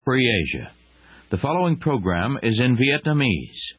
Free Asia. The following program is in Vietnamese.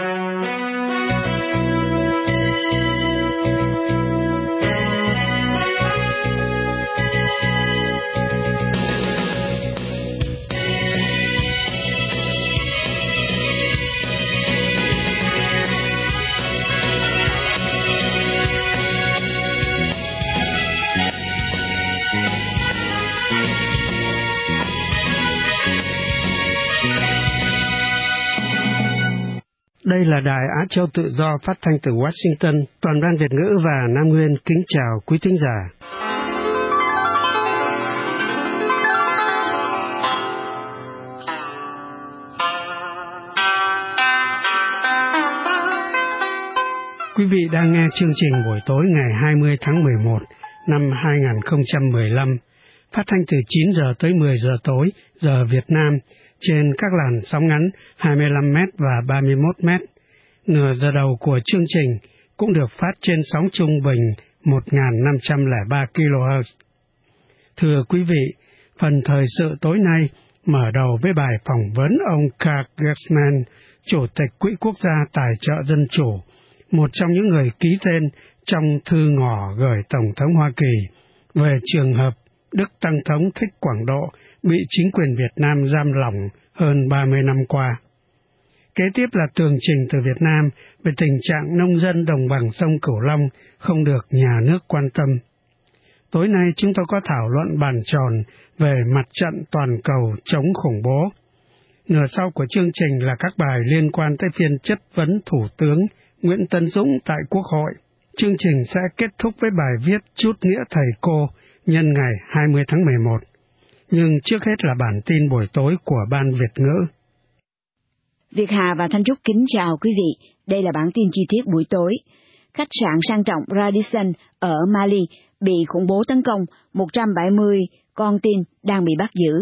Đây là Đài Á Châu Tự Do phát thanh từ Washington. Toàn ban Việt ngữ và Nam Nguyên kính chào quý thính giả. Quý vị đang nghe chương trình buổi tối ngày 20 tháng 11 năm 2015, phát thanh từ 9 giờ tới 10 giờ tối giờ Việt Nam, trên các làn sóng ngắn 25m và 31m. Nửa giờ đầu của chương trình cũng được phát trên sóng trung bình 1.503 kHz. Thưa quý vị, phần thời sự tối nay mở đầu với bài phỏng vấn ông Carl Gerstmann, Chủ tịch Quỹ Quốc gia Tài trợ Dân Chủ, một trong những người ký tên trong thư ngỏ gửi Tổng thống Hoa Kỳ về trường hợp Đức Tăng Thống Thích Quảng Độ bị chính quyền Việt Nam giam lỏng hơn 30 năm qua. Kế tiếp là tường trình từ Việt Nam về tình trạng nông dân đồng bằng sông Cửu Long không được nhà nước quan tâm. Tối nay chúng tôi có thảo luận bàn tròn về mặt trận toàn cầu chống khủng bố. Nửa sau của chương trình là các bài liên quan tới phiên chất vấn Thủ tướng Nguyễn Tấn Dũng tại Quốc hội. Chương trình sẽ kết thúc với bài viết Chút nghĩa thầy cô nhân ngày 20 tháng 11. Nhưng trước hết là bản tin buổi tối của Ban Việt ngữ. Việt Hà và Thanh Trúc kính chào quý vị. Đây là bản tin chi tiết buổi tối. Khách sạn sang trọng Radisson ở Mali bị khủng bố tấn công, 170 con tin đang bị bắt giữ.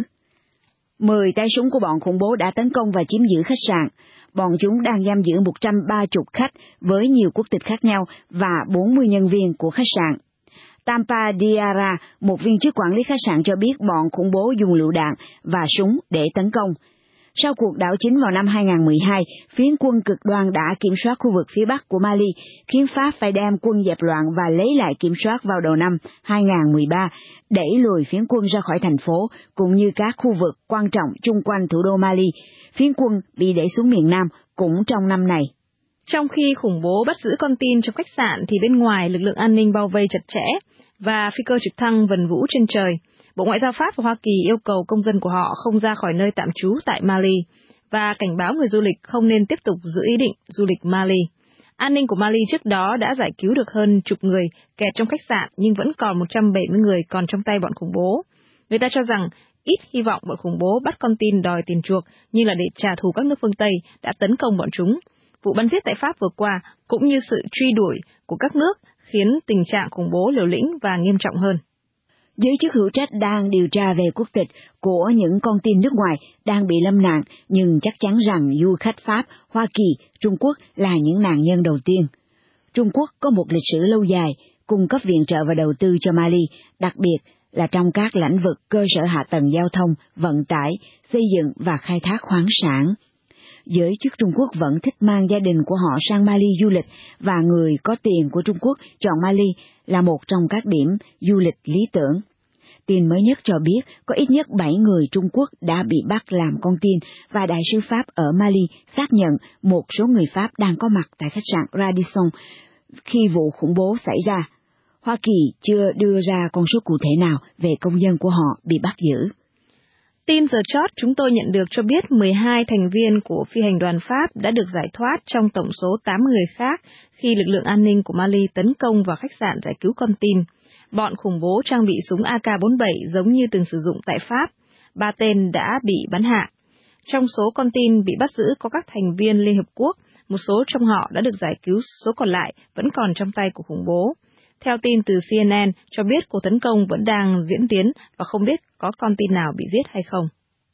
10 tay súng của bọn khủng bố đã tấn công và chiếm giữ khách sạn. Bọn chúng đang giam giữ 130 khách với nhiều quốc tịch khác nhau và 40 nhân viên của khách sạn. Tampa Diarra, một viên chức quản lý khách sạn cho biết bọn khủng bố dùng lựu đạn và súng để tấn công. Sau cuộc đảo chính vào năm 2012, phiến quân cực đoan đã kiểm soát khu vực phía bắc của Mali, khiến Pháp phải đem quân dẹp loạn và lấy lại kiểm soát vào đầu năm 2013, đẩy lùi phiến quân ra khỏi thành phố, cũng như các khu vực quan trọng chung quanh thủ đô Mali. Phiến quân bị đẩy xuống miền Nam cũng trong năm này. Trong khi khủng bố bắt giữ con tin trong khách sạn thì bên ngoài lực lượng an ninh bao vây chặt chẽ và phi cơ trực thăng vần vũ trên trời. Bộ Ngoại giao Pháp và Hoa Kỳ yêu cầu công dân của họ không ra khỏi nơi tạm trú tại Mali và cảnh báo người du lịch không nên tiếp tục giữ ý định du lịch Mali. An ninh của Mali trước đó đã giải cứu được hơn chục người kẹt trong khách sạn nhưng vẫn còn 170 người còn trong tay bọn khủng bố. Người ta cho rằng ít hy vọng bọn khủng bố bắt con tin đòi tiền chuộc như là để trả thù các nước phương Tây đã tấn công bọn chúng. Vụ bắn giết tại Pháp vừa qua cũng như sự truy đuổi của các nước khiến tình trạng khủng bố liều lĩnh và nghiêm trọng hơn. Giới chức hữu trách đang điều tra về quốc tịch của những con tin nước ngoài đang bị lâm nạn, nhưng chắc chắn rằng du khách Pháp, Hoa Kỳ, Trung Quốc là những nạn nhân đầu tiên. Trung Quốc có một lịch sử lâu dài, cung cấp viện trợ và đầu tư cho Mali, đặc biệt là trong các lĩnh vực cơ sở hạ tầng giao thông, vận tải, xây dựng và khai thác khoáng sản. Giới chức Trung Quốc vẫn thích mang gia đình của họ sang Mali du lịch và người có tiền của Trung Quốc chọn Mali là một trong các điểm du lịch lý tưởng. Tin mới nhất cho biết có ít nhất 7 người Trung Quốc đã bị bắt làm con tin và Đại sứ Pháp ở Mali xác nhận một số người Pháp đang có mặt tại khách sạn Radisson khi vụ khủng bố xảy ra. Hoa Kỳ chưa đưa ra con số cụ thể nào về công dân của họ bị bắt giữ. Tin giờ chót chúng tôi nhận được cho biết 12 thành viên của phi hành đoàn Pháp đã được giải thoát trong tổng số 8 người khác khi lực lượng an ninh của Mali tấn công vào khách sạn giải cứu con tin. Bọn khủng bố trang bị súng AK-47 giống như từng sử dụng tại Pháp. 3 tên đã bị bắn hạ. Trong số con tin bị bắt giữ có các thành viên Liên Hợp Quốc, một số trong họ đã được giải cứu, số còn lại vẫn còn trong tay của khủng bố. Theo tin từ CNN cho biết cuộc tấn công vẫn đang diễn tiến và không biết có con tin nào bị giết hay không.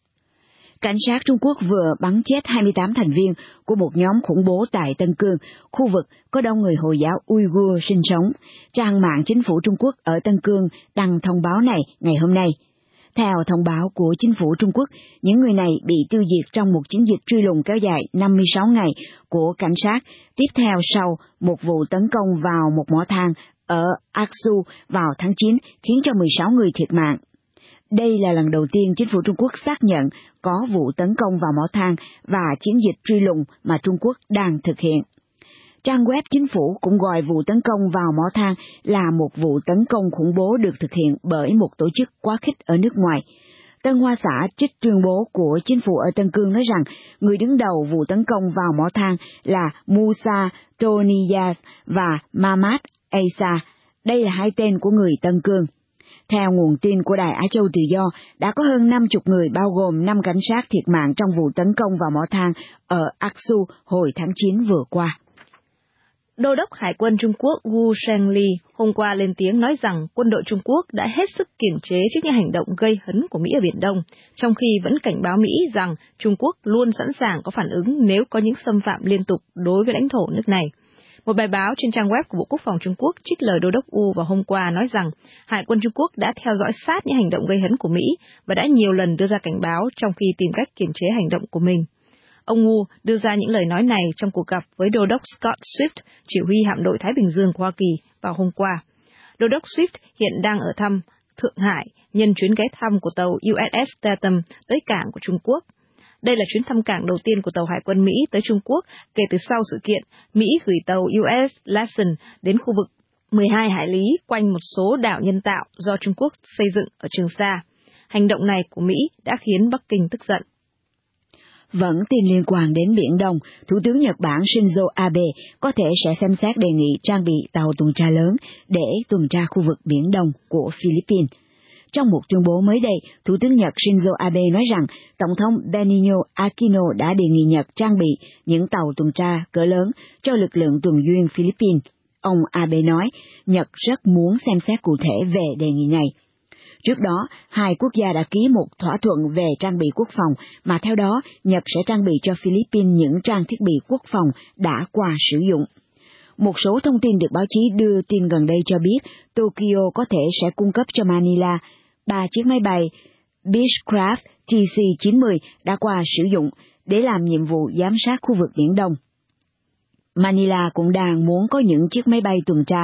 Cảnh sát Trung Quốc vừa bắn chết 28 thành viên của một nhóm khủng bố tại Tân Cương, khu vực có đông người Hồi giáo Uyghur sinh sống. Trang mạng chính phủ Trung Quốc ở Tân Cương đăng thông báo này ngày hôm nay. Theo thông báo của chính phủ Trung Quốc, những người này bị tiêu diệt trong một chiến dịch truy lùng kéo dài 56 ngày của cảnh sát, tiếp theo sau một vụ tấn công vào một mỏ than ở Aksu vào tháng 9, khiến cho 16 người thiệt mạng. Đây là lần đầu tiên chính phủ Trung Quốc xác nhận có vụ tấn công vào mỏ than và chiến dịch truy lùng mà Trung Quốc đang thực hiện. Trang web chính phủ cũng gọi vụ tấn công vào mỏ than là một vụ tấn công khủng bố được thực hiện bởi một tổ chức quá khích ở nước ngoài. Tân Hoa Xã trích tuyên bố của chính phủ ở Tân Cương nói rằng người đứng đầu vụ tấn công vào mỏ than là Musa Toniyaz và Mamad Asa. Đây là hai tên của người Tân Cương. Theo nguồn tin của Đài Á Châu Tự Do, đã có hơn 50 người bao gồm 5 cảnh sát thiệt mạng trong vụ tấn công vào mỏ than ở Aksu hồi tháng 9 vừa qua. Đô đốc Hải quân Trung Quốc Wu Shengli hôm qua lên tiếng nói rằng quân đội Trung Quốc đã hết sức kiềm chế trước những hành động gây hấn của Mỹ ở Biển Đông, trong khi vẫn cảnh báo Mỹ rằng Trung Quốc luôn sẵn sàng có phản ứng nếu có những xâm phạm liên tục đối với lãnh thổ nước này. Một bài báo trên trang web của Bộ Quốc phòng Trung Quốc trích lời Đô đốc Wu vào hôm qua nói rằng Hải quân Trung Quốc đã theo dõi sát những hành động gây hấn của Mỹ và đã nhiều lần đưa ra cảnh báo trong khi tìm cách kiềm chế hành động của mình. Ông Wu đưa ra những lời nói này trong cuộc gặp với Đô đốc Scott Swift, chỉ huy hạm đội Thái Bình Dương của Hoa Kỳ, vào hôm qua. Đô đốc Swift hiện đang ở thăm Thượng Hải nhân chuyến ghé thăm của tàu USS Tatum tới cảng của Trung Quốc. Đây là chuyến thăm cảng đầu tiên của tàu Hải quân Mỹ tới Trung Quốc kể từ sau sự kiện Mỹ gửi tàu USS Lassen đến khu vực 12 hải lý quanh một số đảo nhân tạo do Trung Quốc xây dựng ở Trường Sa. Hành động này của Mỹ đã khiến Bắc Kinh tức giận. Vẫn tin liên quan đến Biển Đông, Thủ tướng Nhật Bản Shinzo Abe có thể sẽ xem xét đề nghị trang bị tàu tuần tra lớn để tuần tra khu vực Biển Đông của Philippines. Trong một tuyên bố mới đây, Thủ tướng Nhật Shinzo Abe nói rằng Tổng thống Benigno Aquino đã đề nghị Nhật trang bị những tàu tuần tra cỡ lớn cho lực lượng tuần duyên Philippines. Ông Abe nói Nhật rất muốn xem xét cụ thể về đề nghị này. Trước đó, hai quốc gia đã ký một thỏa thuận về trang bị quốc phòng, mà theo đó Nhật sẽ trang bị cho Philippines những trang thiết bị quốc phòng đã qua sử dụng. Một số thông tin được báo chí đưa tin gần đây cho biết Tokyo có thể sẽ cung cấp cho Manila 3 chiếc máy bay Beechcraft TC-90 đã qua sử dụng để làm nhiệm vụ giám sát khu vực Biển Đông. Manila cũng đang muốn có những chiếc máy bay tuần tra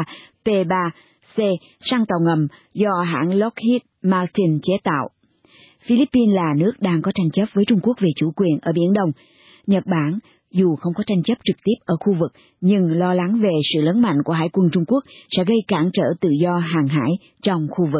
P-3C sang tàu ngầm do hãng Lockheed Martin chế tạo. Philippines là nước đang có tranh chấp với Trung Quốc về chủ quyền ở Biển Đông. Nhật Bản, dù không có tranh chấp trực tiếp ở khu vực, nhưng lo lắng về sự lớn mạnh của Hải quân Trung Quốc sẽ gây cản trở tự do hàng hải trong khu vực.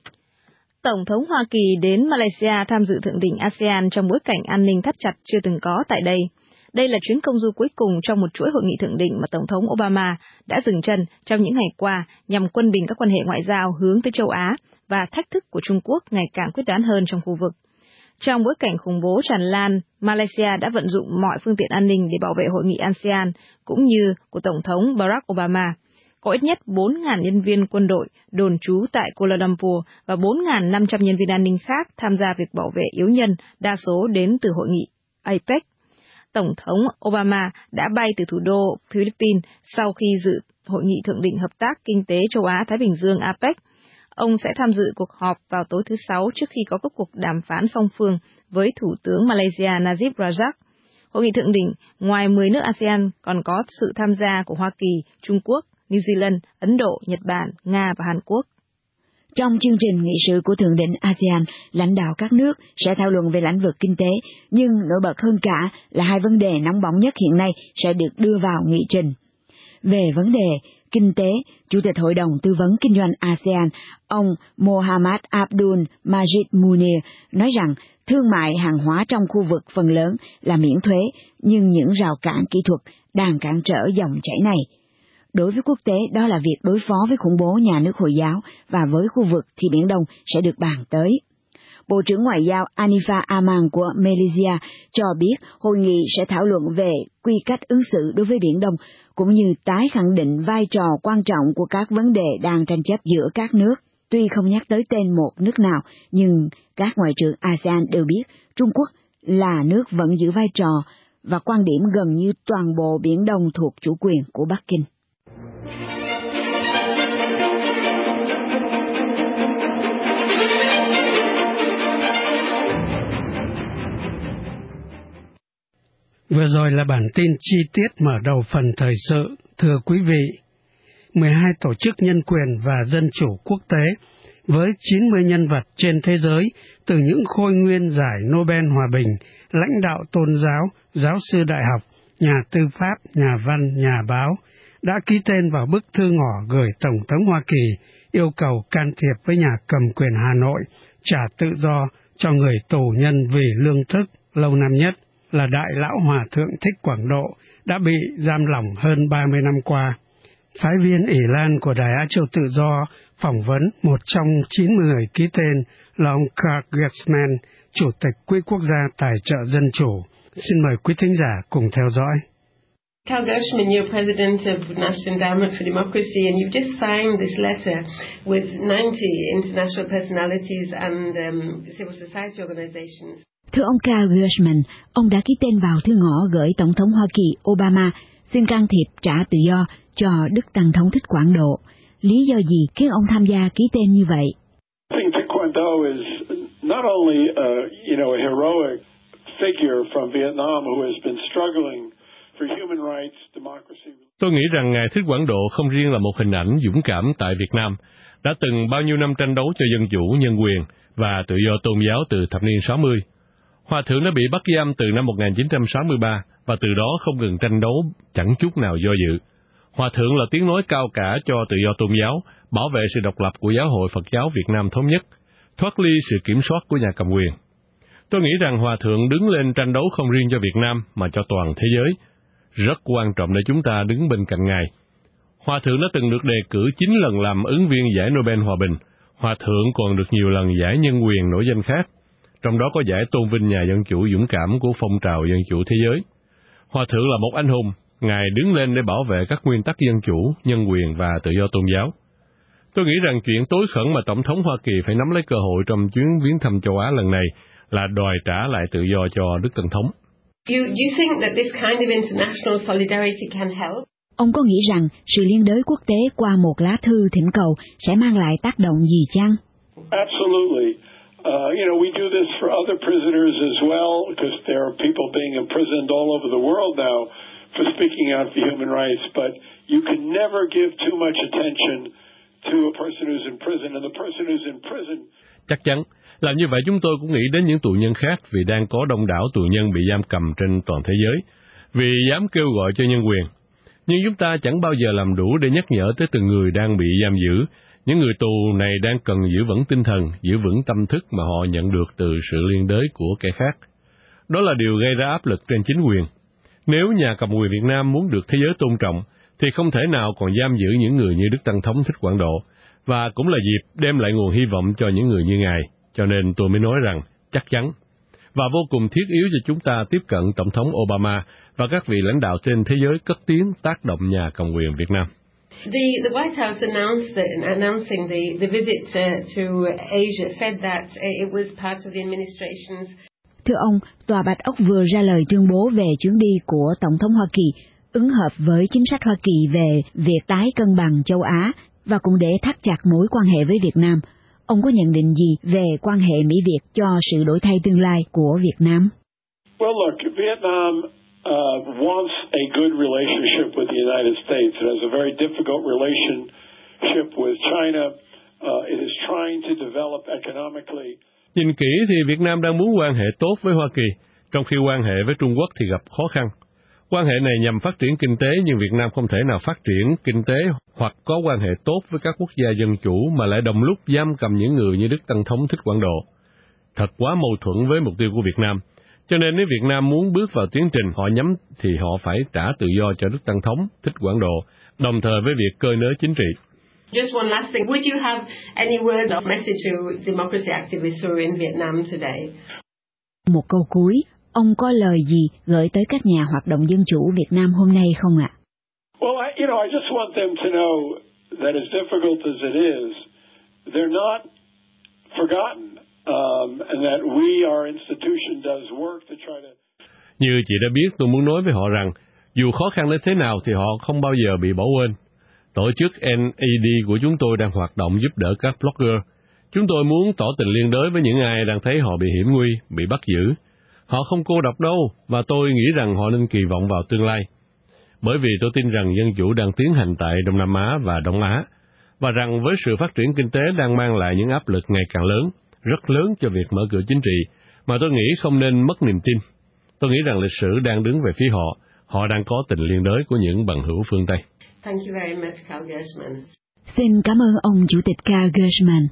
Tổng thống Hoa Kỳ đến Malaysia tham dự thượng đỉnh ASEAN trong bối cảnh an ninh thắt chặt chưa từng có tại đây. Đây là chuyến công du cuối cùng trong một chuỗi hội nghị thượng đỉnh mà Tổng thống Obama đã dừng chân trong những ngày qua nhằm quân bình các quan hệ ngoại giao hướng tới châu Á và thách thức của Trung Quốc ngày càng quyết đoán hơn trong khu vực. Trong bối cảnh khủng bố tràn lan, Malaysia đã vận dụng mọi phương tiện an ninh để bảo vệ hội nghị ASEAN cũng như của Tổng thống Barack Obama. Có ít nhất 4.000 nhân viên quân đội đồn trú tại Kuala Lumpur và 4.500 nhân viên an ninh khác tham gia việc bảo vệ yếu nhân, đa số đến từ hội nghị APEC. Tổng thống Obama đã bay từ thủ đô Philippines sau khi dự hội nghị thượng đỉnh hợp tác kinh tế châu Á-Thái Bình Dương APEC. Ông sẽ tham dự cuộc họp vào tối thứ Sáu trước khi có các cuộc đàm phán song phương với Thủ tướng Malaysia Najib Razak. Hội nghị thượng đỉnh ngoài 10 nước ASEAN còn có sự tham gia của Hoa Kỳ, Trung Quốc, New Zealand, Ấn Độ, Nhật Bản, Nga và Hàn Quốc. Trong chương trình nghị sự của Thượng đỉnh ASEAN, lãnh đạo các nước sẽ thảo luận về lĩnh vực kinh tế, nhưng nổi bật hơn cả là hai vấn đề nóng bỏng nhất hiện nay sẽ được đưa vào nghị trình. Về vấn đề kinh tế, Chủ tịch Hội đồng Tư vấn Kinh doanh ASEAN, ông Mohammad Abdul Majid Munir, nói rằng thương mại hàng hóa trong khu vực phần lớn là miễn thuế, nhưng những rào cản kỹ thuật đang cản trở dòng chảy này. Đối với quốc tế, đó là việc đối phó với khủng bố nhà nước Hồi giáo, và với khu vực thì Biển Đông sẽ được bàn tới. Bộ trưởng Ngoại giao Anifa Aman của Malaysia cho biết hội nghị sẽ thảo luận về quy cách ứng xử đối với Biển Đông, cũng như tái khẳng định vai trò quan trọng của các vấn đề đang tranh chấp giữa các nước. Tuy không nhắc tới tên một nước nào, nhưng các ngoại trưởng ASEAN đều biết Trung Quốc là nước vẫn giữ vai trò và quan điểm gần như toàn bộ Biển Đông thuộc chủ quyền của Bắc Kinh. Vừa rồi là bản tin chi tiết mở đầu phần thời sự. Thưa quý vị, 12 tổ chức nhân quyền và dân chủ quốc tế với 90 nhân vật trên thế giới, từ những khôi nguyên giải Nobel Hòa bình, lãnh đạo tôn giáo, giáo sư đại học, nhà tư pháp, nhà văn, nhà báo, đã ký tên vào bức thư ngỏ gửi Tổng thống Hoa Kỳ yêu cầu can thiệp với nhà cầm quyền Hà Nội trả tự do cho người tù nhân vì lương thức lâu năm nhất là Đại lão Hòa thượng Thích Quảng Độ đã bị giam lỏng hơn 30 năm qua. Phái viên Ỷ Lan của Đài Á Châu Tự Do phỏng vấn một trong 90 người ký tên là ông Carl Gershman, Chủ tịch Quỹ Quốc gia Tài trợ Dân Chủ. Xin mời quý thính giả cùng theo dõi. Carl Gershman, you're president of National Endowment for Democracy, and you've just signed this letter with 90 international personalities and civil society organizations. Thưa ông Carl Gershman, ông đã ký tên vào thư ngỏ gửi Tổng thống Hoa Kỳ Obama xin can thiệp trả tự do cho Đức Tăng thống Thích Quảng Độ. Lý do gì khiến ông tham gia ký tên như vậy? I think Thích Quảng Độ is not only a heroic figure from Vietnam who has been struggling for human rights, democracy. Tôi nghĩ rằng ngài Thích Quảng Độ không riêng là một hình ảnh dũng cảm tại Việt Nam, đã từng bao nhiêu năm tranh đấu cho dân chủ, nhân quyền và tự do tôn giáo từ thập niên 60. Hòa thượng đã bị bắt giam từ năm 1963 và từ đó không ngừng tranh đấu chẳng chút nào do dự. Hòa thượng là tiếng nói cao cả cho tự do tôn giáo, bảo vệ sự độc lập của Giáo hội Phật giáo Việt Nam thống nhất, thoát ly sự kiểm soát của nhà cầm quyền. Tôi nghĩ rằng Hòa thượng đứng lên tranh đấu không riêng cho Việt Nam mà cho toàn thế giới. Rất quan trọng để chúng ta đứng bên cạnh ngài. Hòa thượng đã từng được đề cử 9 lần làm ứng viên giải Nobel Hòa bình. Hòa thượng còn được nhiều lần giải nhân quyền nổi danh khác, trong đó có giải tôn vinh nhà dân chủ dũng cảm của phong trào dân chủ thế giới. Hòa thượng là một anh hùng, ngài đứng lên để bảo vệ các nguyên tắc dân chủ, nhân quyền và tự do tôn giáo. Tôi nghĩ rằng chuyện tối khẩn mà Tổng thống Hoa Kỳ phải nắm lấy cơ hội trong chuyến viếng thăm châu Á lần này là đòi trả lại tự do cho Đức Tổng thống. Do you think that this kind of international solidarity can help? Ông có nghĩ rằng sự liên đới quốc tế qua một lá thư thỉnh cầu sẽ mang lại tác động gì chăng? Absolutely. We do this for other prisoners as well, because there are people being imprisoned all over the world now for speaking out for human rights, but you can never give too much attention to a person who's in prison, and the person who's in prison. Chắc chắn, làm như vậy chúng tôi cũng nghĩ đến những tù nhân khác vì đang có đông đảo tù nhân bị giam cầm trên toàn thế giới, vì dám kêu gọi cho nhân quyền. Nhưng chúng ta chẳng bao giờ làm đủ để nhắc nhở tới từng người đang bị giam giữ. Những người tù này đang cần giữ vững tinh thần, giữ vững tâm thức mà họ nhận được từ sự liên đới của kẻ khác. Đó là điều gây ra áp lực trên chính quyền. Nếu nhà cầm quyền Việt Nam muốn được thế giới tôn trọng, thì không thể nào còn giam giữ những người như Đức Tăng thống Thích Quảng Độ, và cũng là dịp đem lại nguồn hy vọng cho những người như ngài. Cho nên tôi mới nói rằng chắc chắn và vô cùng thiết yếu cho chúng ta tiếp cận Tổng thống Obama và các vị lãnh đạo trên thế giới cất tiếng tác động nhà cầm quyền Việt Nam. The White House announcing the visit to Asia said that it was part of the administration's. Thưa ông, Tòa Bạch Ốc vừa ra lời tuyên bố về chuyến đi của Tổng thống Hoa Kỳ, ứng hợp với chính sách Hoa Kỳ về việc tái cân bằng châu Á và cũng để thắt chặt mối quan hệ với Việt Nam. Ông có nhận định gì về quan hệ Mỹ-Việt cho sự đổi thay tương lai của Việt Nam? Well, look, Vietnam wants a good relationship with the United States. It has a very difficult relationship with China. It is trying to develop economically. Nhìn kỹ thì Việt Nam đang muốn quan hệ tốt với Hoa Kỳ, trong khi quan hệ với Trung Quốc thì gặp khó khăn. Quan hệ này nhằm phát triển kinh tế, nhưng Việt Nam không thể nào phát triển kinh tế hoặc có quan hệ tốt với các quốc gia dân chủ mà lại đồng lúc giam cầm những người như Đức Tăng thống Thích Quảng Độ. Thật quá mâu thuẫn với mục tiêu của Việt Nam. Cho nên nếu Việt Nam muốn bước vào tiến trình họ nhắm thì họ phải trả tự do cho Đức Tăng thống Thích Quảng Độ, đồng thời với việc cơi nới chính trị. Just one last thing. Would you have any word of message to democracy activists who are in Vietnam today? Một câu cuối, ông có lời gì gửi tới các nhà hoạt động dân chủ Việt Nam hôm nay không ạ? Well, I just want them to know that as difficult as it is, they're not forgotten, and that our institution does work to try to. Như chị đã biết, tôi muốn nói với họ rằng, dù khó khăn đến thế nào thì họ không bao giờ bị bỏ quên. Tổ chức NAD của chúng tôi đang hoạt động giúp đỡ các blogger. Chúng tôi muốn tỏ tình liên đới với những ai đang thấy họ bị hiểm nguy, bị bắt giữ. Họ không cô độc đâu, và tôi nghĩ rằng họ nên kỳ vọng vào tương lai. Bởi vì tôi tin rằng dân chủ đang tiến hành tại Đông Nam Á và Đông Á, và rằng với sự phát triển kinh tế đang mang lại những áp lực ngày càng lớn, rất lớn cho việc mở cửa chính trị, mà tôi nghĩ không nên mất niềm tin. Tôi nghĩ rằng lịch sử đang đứng về phía họ. Họ đang có tình liên đới của những bằng hữu phương Tây. Thank you very much, Carl Gershman. Xin cảm ơn ông Chủ tịch Carl Gershman.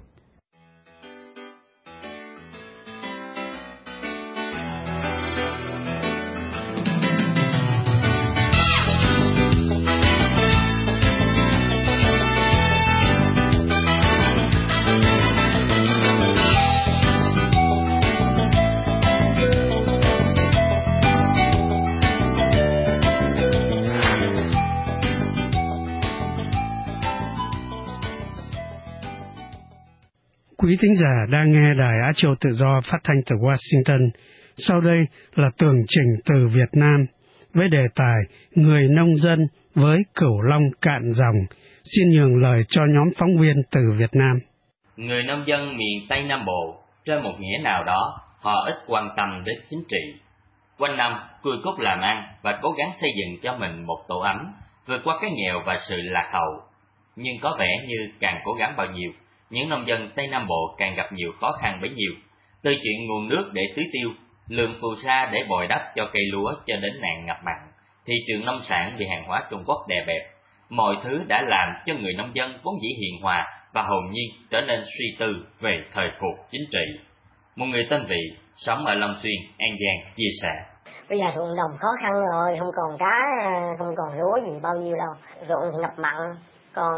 Quý thính giả đang nghe Đài Á Châu Tự Do phát thanh từ Washington. Sau đây là tường trình từ Việt Nam với đề tài Người nông dân với cửu long cạn dòng. Xin nhường lời cho nhóm phóng viên từ Việt Nam. Người nông dân miền Tây Nam Bộ, trên một nghĩa nào đó, họ ít quan tâm đến chính trị. Quanh năm, cùi cút làm ăn và cố gắng xây dựng cho mình một tổ ấm, vượt qua cái nghèo và sự lạc hậu. Nhưng có vẻ như càng cố gắng bao nhiêu, những nông dân Tây Nam Bộ càng gặp nhiều khó khăn bấy nhiêu, từ chuyện nguồn nước để tưới tiêu, lượng phù sa để bồi đắp cho cây lúa cho đến nạn ngập mặn, thị trường nông sản bị hàng hóa Trung Quốc đè bẹp. Mọi thứ đã làm cho người nông dân vốn dĩ hiền hòa và hồn nhiên trở nên suy tư về thời cuộc chính trị. Một người tên Vị, sống ở Long Xuyên, An Giang, chia sẻ. Bây giờ ruộng đồng khó khăn rồi, không còn cá, không còn lúa gì bao nhiêu đâu. Ruộng thì ngập mặn, còn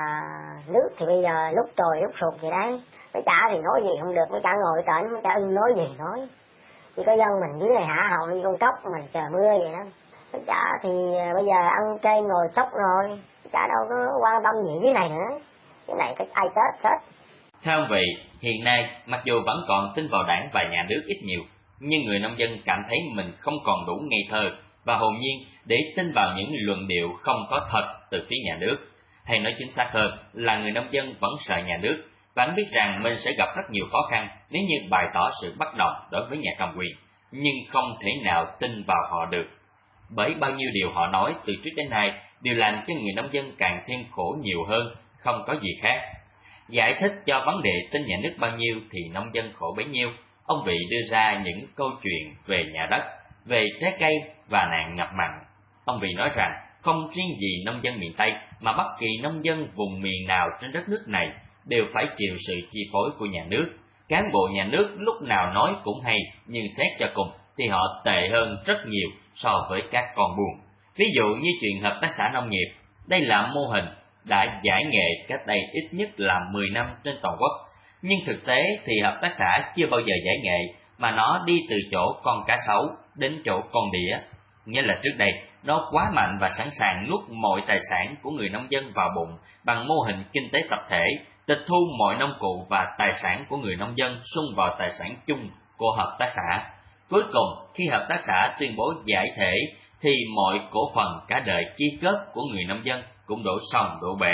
nước thì bây giờ lúc trồi lúc sụt vậy đấy. Mấy chả thì nói gì không được, mấy chả ngồi tỉnh, mấy chả ưng nói gì nói. Chỉ có dân mình dưới này hả họng như con cóc mình chờ mưa vậy đó. Mấy chả thì bây giờ ăn chay ngồi sốc rồi, mấy chả đâu có quan tâm gì cái này nữa. Cái này cái ai Tết. Theo Vị, hiện nay mặc dù vẫn còn tin vào đảng và nhà nước ít nhiều, nhưng người nông dân cảm thấy mình không còn đủ ngây thơ và hồn nhiên để tin vào những luận điệu không có thật từ phía nhà nước. Hay nói chính xác hơn là người nông dân vẫn sợ nhà nước, vẫn biết rằng mình sẽ gặp rất nhiều khó khăn nếu như bày tỏ sự bất đồng đối với nhà cầm quyền, nhưng không thể nào tin vào họ được. Bởi bao nhiêu điều họ nói từ trước đến nay đều làm cho người nông dân càng thêm khổ nhiều hơn, không có gì khác. Giải thích cho vấn đề tin nhà nước bao nhiêu thì nông dân khổ bấy nhiêu, ông Vị đưa ra những câu chuyện về nhà đất, về trái cây và nạn ngập mặn. Ông Vị nói rằng không riêng gì nông dân miền Tây mà bất kỳ nông dân vùng miền nào trên đất nước này đều phải chịu sự chi phối của nhà nước. Cán bộ nhà nước lúc nào nói cũng hay, nhưng xét cho cùng thì họ tệ hơn rất nhiều so với các con buôn. Ví dụ như chuyện hợp tác xã nông nghiệp, đây là mô hình đã giải nghệ cách đây ít nhất là 10 năm trên toàn quốc. Nhưng thực tế thì hợp tác xã chưa bao giờ giải nghệ, mà nó đi từ chỗ con cá sấu đến chỗ con đĩa. Nghĩa là trước đây, nó quá mạnh và sẵn sàng nuốt mọi tài sản của người nông dân vào bụng bằng mô hình kinh tế tập thể, tịch thu mọi nông cụ và tài sản của người nông dân xung vào tài sản chung của hợp tác xã. Cuối cùng, khi hợp tác xã tuyên bố giải thể, thì mọi cổ phần cả đời chia cướp của người nông dân cũng đổ sông đổ bể.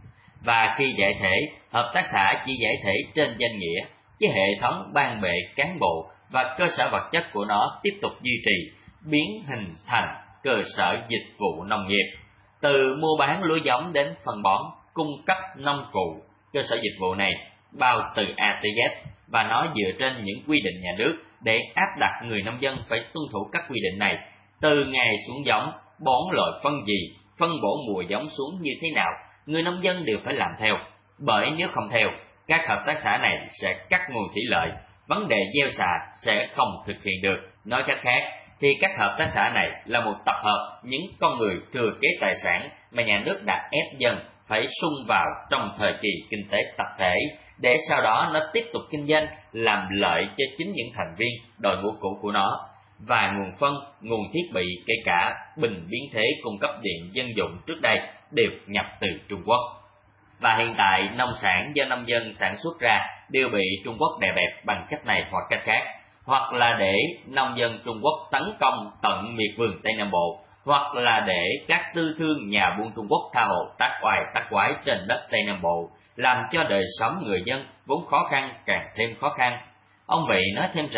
Và khi giải thể, hợp tác xã chỉ giải thể trên danh nghĩa, chứ hệ thống ban bệ cán bộ và cơ sở vật chất của nó tiếp tục duy trì, biến hình thành cơ sở dịch vụ nông nghiệp. Từ mua bán lúa giống đến phân bón, cung cấp nông cụ, cơ sở dịch vụ này bao từ A tới Z, và nó dựa trên những quy định nhà nước để áp đặt người nông dân phải tuân thủ các quy định này. Từ ngày xuống giống, bón loại phân gì, phân bổ mùa giống xuống như thế nào, người nông dân đều phải làm theo. Bởi nếu không theo, các hợp tác xã này sẽ cắt nguồn thủy lợi, vấn đề gieo xạ sẽ không thực hiện được. Nói cách khác, thì các hợp tác xã này là một tập hợp những con người thừa kế tài sản mà nhà nước đã ép dân phải xung vào trong thời kỳ kinh tế tập thể, để sau đó nó tiếp tục kinh doanh làm lợi cho chính những thành viên đội ngũ cũ của nó. Và nguồn phân, nguồn thiết bị, kể cả bình biến thế cung cấp điện dân dụng trước đây đều nhập từ Trung Quốc. Và hiện tại nông sản do nông dân sản xuất ra đều bị Trung Quốc đè bẹp bằng cách này hoặc cách khác, hoặc là để nông dân Trung Quốc tấn công tận miệt vườn Tây Nam Bộ, hoặc là để các tư thương nhà buôn Trung Quốc tha hồ tác oai tác quái trên đất Tây Nam Bộ, làm cho đời sống người dân vốn khó khăn càng thêm khó khăn. Ông Vị nói thêm rằng,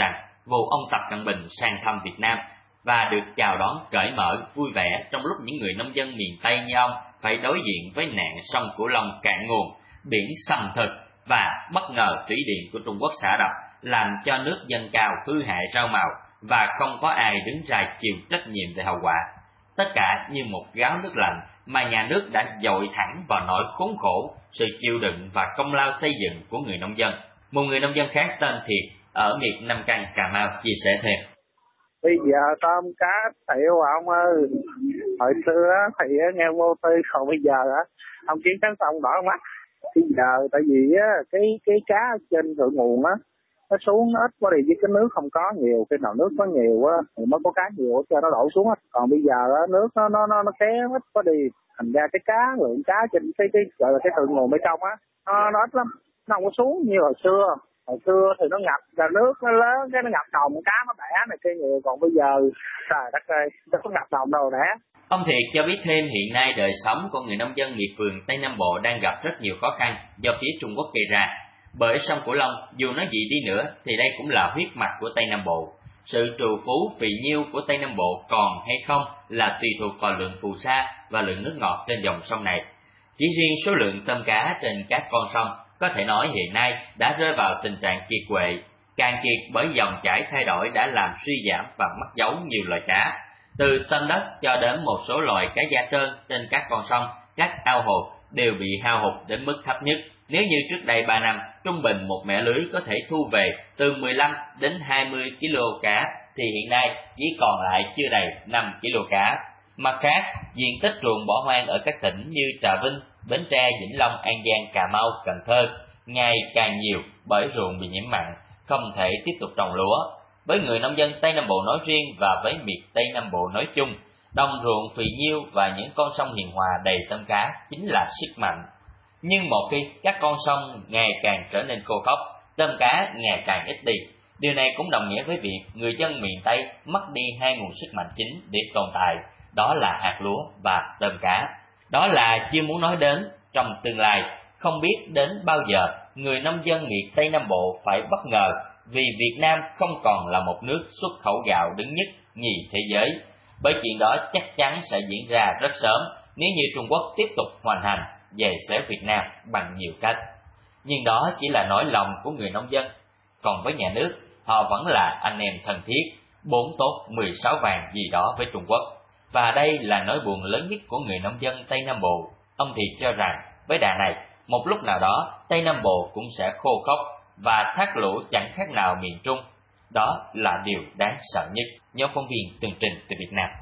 vụ ông Tập Cận Bình sang thăm Việt Nam và được chào đón cởi mở, vui vẻ trong lúc những người nông dân miền Tây như ông phải đối diện với nạn sông Cửu Long cạn nguồn, biển xâm thực và bất ngờ thủy điện của Trung Quốc xả đập làm cho nước dâng cao hư hại rau màu và không có ai đứng ra chịu trách nhiệm về hậu quả. Tất cả như một gáo nước lạnh mà nhà nước đã dội thẳng vào nỗi khốn khổ, sự chịu đựng và công lao xây dựng của người nông dân. Một người nông dân khác tên Thiệt ở miệt Nam Căn, Cà Mau chia sẻ thêm. Bây giờ tôm cá thiệu ông ơi, hồi xưa thì nghe vô tư, còn bây giờ ông Chiến Trắng Sông đỏ mắt. Bây giờ tại vì cái cá trên thượng nguồn nó xuống nó ít quá đi, với cái nước không có nhiều, khi nào nước có nhiều thì mới có cá nhiều cho nó đổ xuống hết. Còn bây giờ nước nó kém ít quá đi, thành ra cái cá lượng cá trên cái gọi là cái thượng nguồn bên trong nó ít lắm, nó không có xuống như hồi xưa. Hồi xưa thì nó ngập ra nước nó lớn, cái nó ngập đồng cá nó đẻ này kia nhiều, còn bây giờ trời đất ơi, nó có ngập đồng đâu đẻ. Ông Thiệt cho biết thêm hiện nay đời sống của người nông dân miệt vườn Tây Nam Bộ đang gặp rất nhiều khó khăn do phía Trung Quốc gây ra. Bởi sông Cửu Long dù nói gì đi nữa thì đây cũng là huyết mạch của Tây Nam Bộ. Sự trù phú phì nhiêu của Tây Nam Bộ còn hay không là tùy thuộc vào lượng phù sa và lượng nước ngọt trên dòng sông này. Chỉ riêng số lượng tôm cá trên các con sông có thể nói hiện nay đã rơi vào tình trạng kiệt quệ. Càng kiệt bởi dòng chảy thay đổi đã làm suy giảm và mất dấu nhiều loài cá. Từ tôm đất cho đến một số loài cá da trơn trên các con sông, các ao hồ đều bị hao hụt đến mức thấp nhất. Nếu như trước đây 3 năm, trung bình một mẻ lưới có thể thu về từ 15 đến 20 kg cá, thì hiện nay chỉ còn lại chưa đầy 5 kg cá. Mặt khác, diện tích ruộng bỏ hoang ở các tỉnh như Trà Vinh, Bến Tre, Vĩnh Long, An Giang, Cà Mau, Cần Thơ ngày càng nhiều bởi ruộng bị nhiễm mặn, không thể tiếp tục trồng lúa. Với người nông dân Tây Nam Bộ nói riêng và với miệt Tây Nam Bộ nói chung, đồng ruộng phì nhiêu và những con sông hiền hòa đầy tôm cá chính là sức mạnh. Nhưng một khi các con sông ngày càng trở nên khô khốc, tôm cá ngày càng ít đi, điều này cũng đồng nghĩa với việc người dân miền Tây mất đi hai nguồn sức mạnh chính để tồn tại, đó là hạt lúa và tôm cá. Đó là chưa muốn nói đến trong tương lai, không biết đến bao giờ người nông dân miệt Tây Nam Bộ phải bất ngờ vì Việt Nam không còn là một nước xuất khẩu gạo đứng nhất nhì thế giới. Bởi chuyện đó chắc chắn sẽ diễn ra rất sớm nếu như Trung Quốc tiếp tục hoành hành về xéo Việt Nam bằng nhiều cách. Nhưng đó chỉ là nỗi lòng của người nông dân. Còn với nhà nước, họ vẫn là anh em thân thiết, 4 tốt 16 vàng gì đó với Trung Quốc. Và đây là nỗi buồn lớn nhất của người nông dân Tây Nam Bộ. Ông Thiệt cho rằng với đà này, một lúc nào đó Tây Nam Bộ cũng sẽ khô khốc và thác lũ chẳng khác nào miền Trung. Đó là điều đáng sợ nhất. Nhóm phóng viên tường trình từ Việt Nam.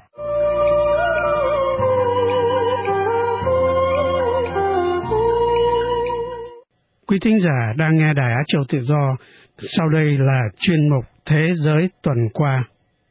Quý thính giả đang nghe Đài Á Châu Tự Do. Sau đây là chuyên mục Thế giới tuần qua.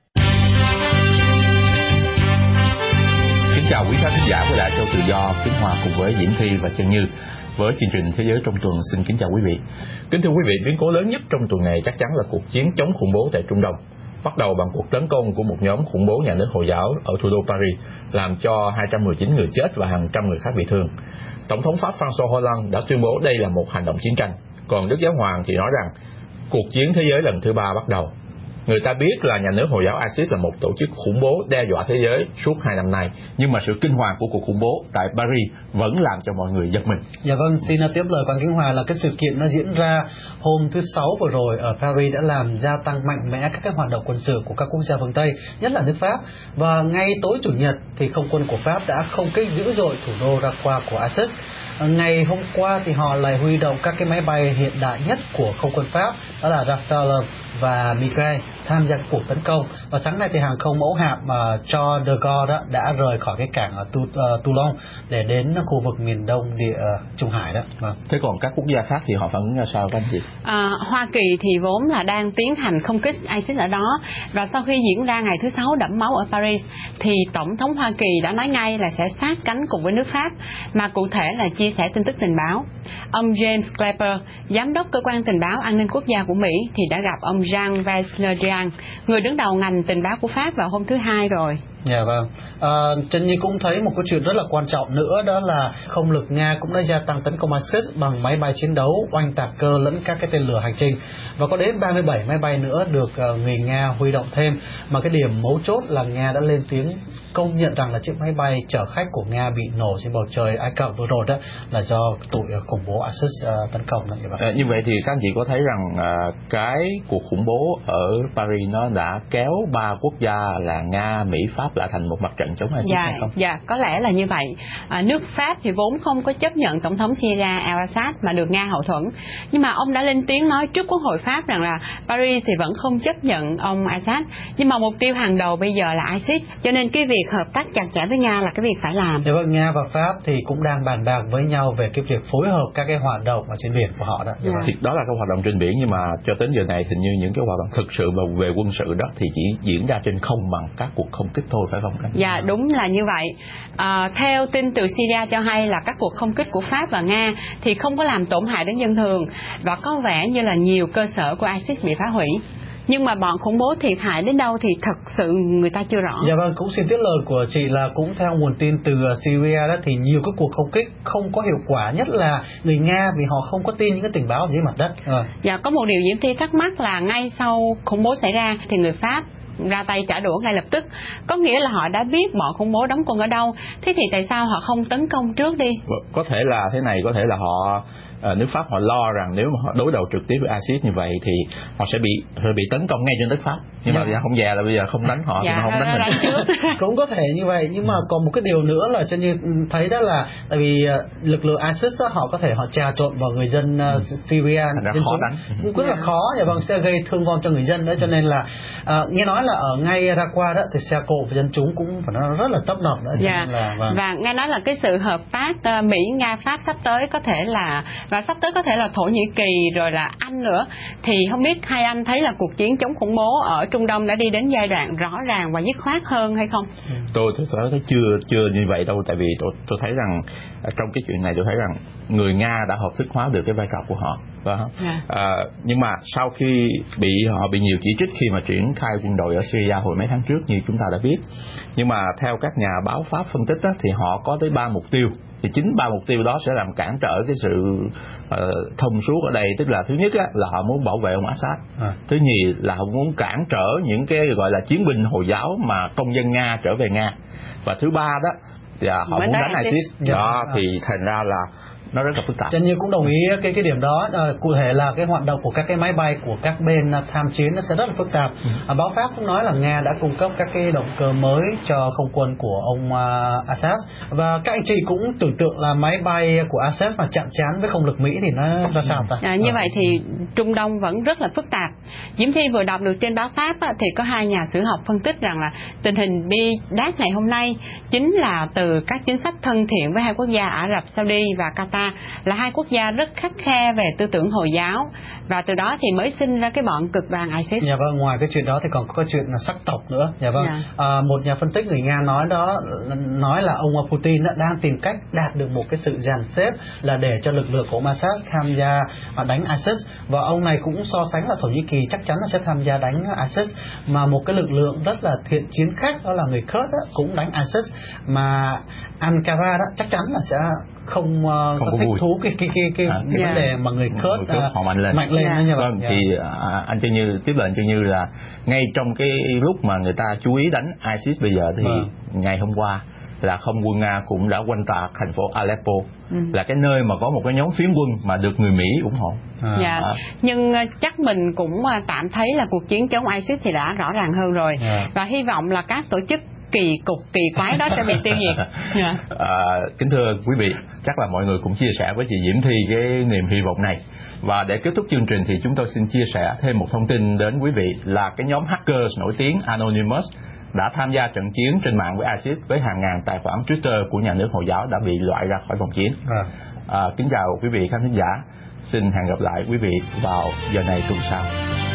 Kính chào quý khán giả của Đài Á Châu Tự Do, Kính Hòa cùng với Diễm Thi và Chân Như với chương trình Thế giới trong tuần. Xin kính chào quý vị. Kính thưa quý vị, biến cố lớn nhất trong tuần này chắc chắn là cuộc chiến chống khủng bố tại Trung Đông, bắt đầu bằng cuộc tấn công của một nhóm khủng bố nhà nước Hồi giáo ở thủ đô Paris, làm cho 219 người chết và hàng trăm người khác bị thương. Tổng thống Pháp François Hollande đã tuyên bố đây là một hành động chiến tranh, còn Đức Giáo Hoàng thì nói rằng cuộc chiến thế giới lần thứ 3 bắt đầu. Người ta biết là nhà nước Hồi giáo ISIS là một tổ chức khủng bố đe dọa thế giới suốt 2 năm nay, nhưng mà sự kinh hoàng của cuộc khủng bố tại Paris vẫn làm cho mọi người giật mình. Dạ vâng, xin tiếp lời Quang Kính Hòa là cái sự kiện nó diễn ra hôm thứ Sáu vừa rồi ở Paris đã làm gia tăng mạnh mẽ các hoạt động quân sự của các quốc gia phương Tây, nhất là nước Pháp. Và ngay tối Chủ nhật thì không quân của Pháp đã không kích dữ dội thủ đô Raqqa của ISIS. Ngày hôm qua thì họ lại huy động các cái máy bay hiện đại nhất của không quân Pháp, đó là Rafale và Migray tham gia cuộc tấn công. Và sáng nay thì hàng không mẫu hạm Charles de Gaulle đã rời khỏi cái cảng ở Toulon để đến khu vực miền đông địa Trung Hải đó. Thế còn các quốc gia khác thì họ phản ứng ra sao các anh chị? Hoa Kỳ thì vốn là đang tiến hành không kích ISIS ở đó, và sau khi diễn ra ngày thứ Sáu đẫm máu ở Paris thì Tổng thống Hoa Kỳ đã nói ngay là sẽ sát cánh cùng với nước Pháp, mà cụ thể là chia sẻ tin tức tình báo. Ông James Clapper, giám đốc cơ quan tình báo an ninh quốc gia của Mỹ, thì đã gặp ông Jean-Yves Le Drian, người đứng đầu ngành tình báo của Pháp vào hôm thứ Hai rồi. Dạ vâng. Trần Nhi cũng thấy một cái chuyện rất là quan trọng nữa, đó là không lực Nga cũng đã gia tăng tấn công ISIS bằng máy bay chiến đấu, oanh tạc cơ lẫn các cái tên lửa hành trình, và có đến 37 máy bay nữa được người Nga huy động thêm. Mà cái điểm mấu chốt là Nga đã lên tiếng công nhận rằng là chiếc máy bay chở khách của Nga bị nổ trên bầu trời Ai Cập vừa rồi đó là do tụi khủng bố ISIS tấn công đó. Như vậy thì các anh chị có thấy rằng cái cuộc khủng bố ở Paris nó đã kéo 3 quốc gia là Nga, Mỹ, Pháp lại thành một mặt trận chống ISIS hay không? Dạ, có lẽ là như vậy. Nước Pháp thì vốn không có chấp nhận tổng thống Syria al-Assad mà được Nga hậu thuẫn, nhưng mà ông đã lên tiếng nói trước Quốc hội Pháp rằng là Paris thì vẫn không chấp nhận ông Assad, nhưng mà mục tiêu hàng đầu bây giờ là ISIS, cho nên cái việc hợp tác chặt chẽ với Nga là cái việc phải làm. Dạ vâng, Nga và Pháp thì cũng đang bàn bạc với nhau về cái việc phối hợp các cái hoạt động ở trên biển của họ đó. Thì đó là cái hoạt động trên biển, nhưng mà cho đến giờ này thì như những cái hoạt động thực sự về quân sự đó thì chỉ diễn ra trên không bằng các cuộc không kích thôi, phải không? Dạ, đúng là như vậy. Theo tin từ Syria cho hay là các cuộc không kích của Pháp và Nga thì không có làm tổn hại đến dân thường, và có vẻ như là nhiều cơ sở của ISIS bị phá hủy. Nhưng mà bọn khủng bố thiệt hại đến đâu thì thật sự người ta chưa rõ. Dạ vâng, cũng xin tiết lời của chị là cũng theo nguồn tin từ Syria đó thì nhiều các cuộc không kích không có hiệu quả, nhất là người Nga vì họ không có tin những cái tình báo dưới mặt đất. Dạ, có một điều Diễm Thi thắc mắc là ngay sau khủng bố xảy ra thì người Pháp ra tay trả đũa ngay lập tức, có nghĩa là họ đã biết bọn khủng bố đóng quân ở đâu, thế thì tại sao họ không tấn công trước đi? Có thể là thế này, có thể là họ nước Pháp họ lo rằng nếu mà họ đối đầu trực tiếp với ISIS như vậy thì họ sẽ bị tấn công ngay trên đất Pháp, nhưng mà không dè là bây giờ không đánh họ thì họ không đánh mình. Cũng có thể như vậy, nhưng mà còn một cái điều nữa là cho như thấy đó là tại vì lực lượng ISIS đó, họ có thể họ trà trộn vào người dân Syria, khó đánh, rất là khó, và vâng sẽ gây thương vong cho người dân đó, cho nên là nghe nói là ở ngay Raqqa đó thì xe cộ và dân chúng cũng phải nói rất là tấp nập nữa. Và nghe nói là cái sự hợp tác Mỹ, Nga, Pháp sắp tới có thể là Thổ Nhĩ Kỳ rồi là Anh nữa, thì không biết hai anh thấy là cuộc chiến chống khủng bố ở Trung Đông đã đi đến giai đoạn rõ ràng và dứt khoát hơn hay không? Tôi thấy chưa như vậy đâu, tại vì tôi thấy rằng trong cái chuyện này tôi thấy rằng người Nga đã hợp thức hóa được cái vai trò của họ. Nhưng mà sau khi họ bị nhiều chỉ trích khi mà triển khai quân đội ở Syria hồi mấy tháng trước như chúng ta đã biết, nhưng mà theo các nhà báo Pháp phân tích đó, thì họ có tới 3 mục tiêu. Thì chính 3 mục tiêu đó sẽ làm cản trở cái sự thông suốt ở đây. Tức là thứ nhất á, là họ muốn bảo vệ ông Assad, thứ nhì là họ muốn cản trở những cái gọi là chiến binh Hồi giáo mà công dân Nga trở về Nga, và thứ ba đó là họ muốn đánh ISIS. Đó thì thành ra là nó rất là phức tạp. Trần Như cũng đồng ý cái điểm đó. Cụ thể là cái hoạt động của các cái máy bay của các bên tham chiến nó sẽ rất là phức tạp. Báo Pháp cũng nói là Nga đã cung cấp các cái động cơ mới cho không quân của ông Assad, và các anh chị cũng tưởng tượng là máy bay của Assad mà chạm trán với không lực Mỹ thì nó ra sao ta? Như vậy thì Trung Đông vẫn rất là phức tạp. Diễm Thi vừa đọc được trên báo Pháp thì có hai nhà sử học phân tích rằng là tình hình bi đát ngày hôm nay chính là từ các chính sách thân thiện với hai quốc gia Ả Rập Saudi và Qatar, là hai quốc gia rất khắt khe về tư tưởng Hồi giáo, và từ đó thì mới sinh ra cái bọn cực đoan ISIS. Dạ vâng, ngoài cái chuyện đó thì còn có chuyện là sắc tộc nữa. Dạ vâng. Một nhà phân tích người Nga nói là ông Putin đang tìm cách đạt được một cái sự dàn xếp là để cho lực lượng của Assad tham gia đánh ISIS, và ông này cũng so sánh là Thổ Nhĩ Kỳ chắc chắn là sẽ tham gia đánh ISIS, mà một cái lực lượng rất là thiện chiến khác đó là người Kurd cũng đánh ISIS, mà Ankara đó chắc chắn là sẽ không có thích thú cái vấn đề mà người Kurd họ mạnh lên như vậy. Thì anh Trân Như tiếp lời anh Trân Như là ngay trong cái lúc mà người ta chú ý đánh ISIS bây giờ thì ngày hôm qua là không quân Nga cũng đã oanh tạc thành phố Aleppo, là cái nơi mà có một cái nhóm phiến quân mà được người Mỹ ủng hộ. Nhưng chắc mình cũng tạm thấy là cuộc chiến chống ISIS thì đã rõ ràng hơn rồi, và hy vọng là các tổ chức kỳ cục kỳ quái đó sẽ bị tiêu diệt. Kính thưa quý vị, chắc là mọi người cũng chia sẻ với chị Diễm Thi cái niềm hy vọng này. Và để kết thúc chương trình thì chúng tôi xin chia sẻ thêm một thông tin đến quý vị là cái nhóm hackers nổi tiếng Anonymous đã tham gia trận chiến trên mạng với ISIS với hàng ngàn tài khoản Twitter của nhà nước Hồi giáo đã bị loại ra khỏi vòng chiến. Kính chào quý vị khán thính giả, xin hẹn gặp lại quý vị vào giờ này tuần sau.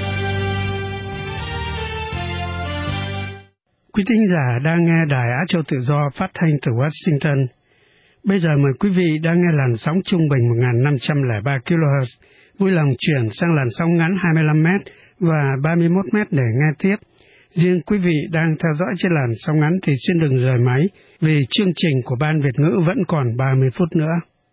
Quý thính giả đang nghe Đài Á Châu Tự Do phát thanh từ Washington. Bây giờ mời quý vị đang nghe làn sóng trung bình 1503 kHz. Vui lòng chuyển sang làn sóng ngắn 25 m và 31 m để nghe tiếp. Riêng quý vị đang theo dõi trên làn sóng ngắn thì xin đừng rời máy, vì chương trình của Ban Việt ngữ vẫn còn 30 phút nữa.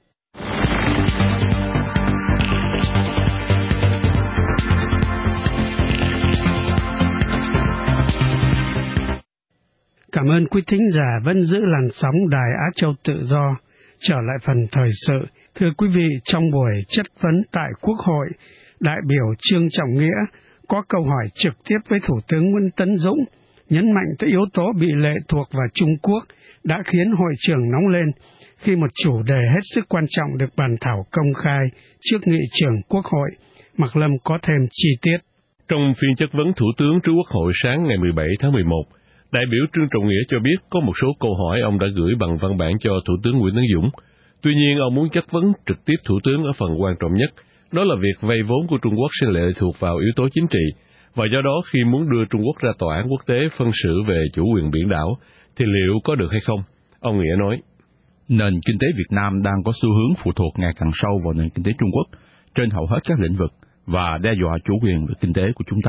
Cảm ơn quý thính giả vẫn giữ làn sóng Đài Á Châu Tự Do. Trở lại phần thời sự, thưa quý vị, trong buổi chất vấn tại Quốc hội, đại biểu Trương Trọng Nghĩa có câu hỏi trực tiếp với Thủ tướng Nguyễn Tấn Dũng, nhấn mạnh tới yếu tố bị lệ thuộc vào Trung Quốc đã khiến hội trường nóng lên khi một chủ đề hết sức quan trọng được bàn thảo công khai trước nghị trưởng Quốc hội. Mạc Lâm có thêm chi tiết. Trong phiên chất vấn Thủ tướng trước Quốc hội sáng ngày 17 tháng 11, đại biểu Trương Trọng Nghĩa cho biết có một số câu hỏi ông đã gửi bằng văn bản cho Thủ tướng Nguyễn Tấn Dũng. Tuy nhiên, ông muốn chất vấn trực tiếp Thủ tướng ở phần quan trọng nhất, đó là việc vay vốn của Trung Quốc sẽ lệ thuộc vào yếu tố chính trị, và do đó khi muốn đưa Trung Quốc ra tòa án quốc tế phân xử về chủ quyền biển đảo, thì liệu có được hay không? Ông Nghĩa nói, nền kinh tế Việt Nam đang có xu hướng phụ thuộc ngày càng sâu vào nền kinh tế Trung Quốc trên hầu hết các lĩnh vực và đe dọa chủ quyền về kinh tế của chúng ta.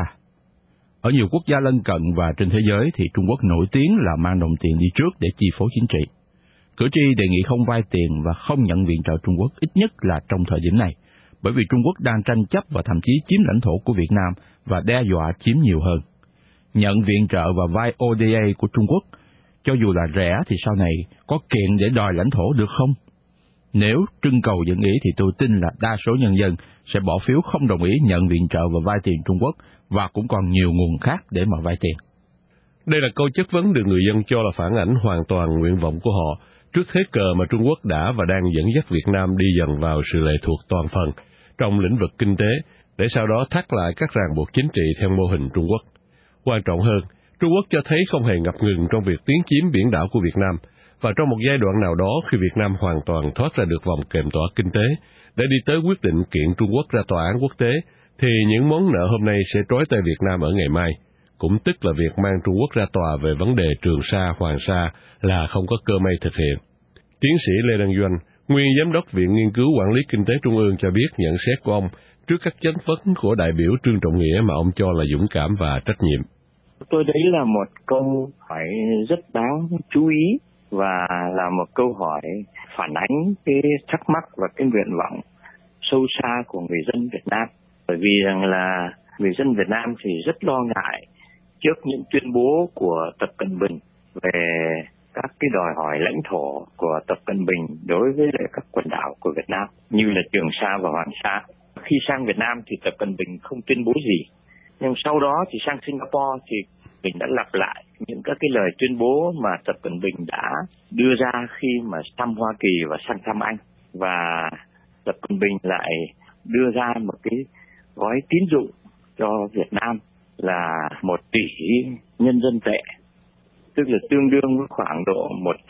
Ở nhiều quốc gia lân cận và trên thế giới thì Trung Quốc nổi tiếng là mang đồng tiền đi trước để chi phối chính trị. Cử tri đề nghị không vay tiền và không nhận viện trợ Trung Quốc, ít nhất là trong thời điểm này, bởi vì Trung Quốc đang tranh chấp và thậm chí chiếm lãnh thổ của Việt Nam và đe dọa chiếm nhiều hơn. Nhận viện trợ và vay ODA của Trung Quốc, cho dù là rẻ thì sau này có kiện để đòi lãnh thổ được không? Nếu trưng cầu dân ý thì tôi tin là đa số nhân dân sẽ bỏ phiếu không đồng ý nhận viện trợ và vay tiền Trung Quốc, và cũng còn nhiều nguồn khác để mà vay tiền. Đây là câu chất vấn được người dân cho là phản ảnh hoàn toàn nguyện vọng của họ trước thế cờ mà Trung Quốc đã và đang dẫn dắt Việt Nam đi dần vào sự lệ thuộc toàn phần trong lĩnh vực kinh tế, để sau đó thắt lại các ràng buộc chính trị theo mô hình Trung Quốc. Quan trọng hơn, Trung Quốc cho thấy không hề ngập ngừng trong việc tiến chiếm biển đảo của Việt Nam, và trong một giai đoạn nào đó khi Việt Nam hoàn toàn thoát ra được vòng kềm tỏa kinh tế để đi tới quyết định kiện Trung Quốc ra tòa án quốc tế, thì những món nợ hôm nay sẽ trói tay Việt Nam ở ngày mai, cũng tức là việc mang Trung Quốc ra tòa về vấn đề Trường Sa, Hoàng Sa là không có cơ may thực hiện. Tiến sĩ Lê Đăng Doanh, nguyên Giám đốc Viện Nghiên cứu Quản lý Kinh tế Trung ương cho biết nhận xét của ông trước các chất vấn của đại biểu Trương Trọng Nghĩa mà ông cho là dũng cảm và trách nhiệm. Tôi đấy là một câu hỏi rất đáng chú ý và là một câu hỏi phản ánh cái thắc mắc và cái nguyện vọng sâu xa của người dân Việt Nam. Bởi vì rằng là người dân Việt Nam thì rất lo ngại trước những tuyên bố của Tập Cận Bình về các cái đòi hỏi lãnh thổ của Tập Cận Bình đối với các quần đảo của Việt Nam như là Trường Sa và Hoàng Sa. Khi sang Việt Nam thì Tập Cận Bình không tuyên bố gì, nhưng sau đó thì sang Singapore thì mình đã lặp lại những các cái lời tuyên bố mà Tập Cận Bình đã đưa ra khi mà thăm Hoa Kỳ và sang thăm Anh, và Tập Cận Bình lại đưa ra một cái gói tín dụng cho Việt Nam là 1 tỷ nhân dân tệ, tức là tương đương với khoảng độ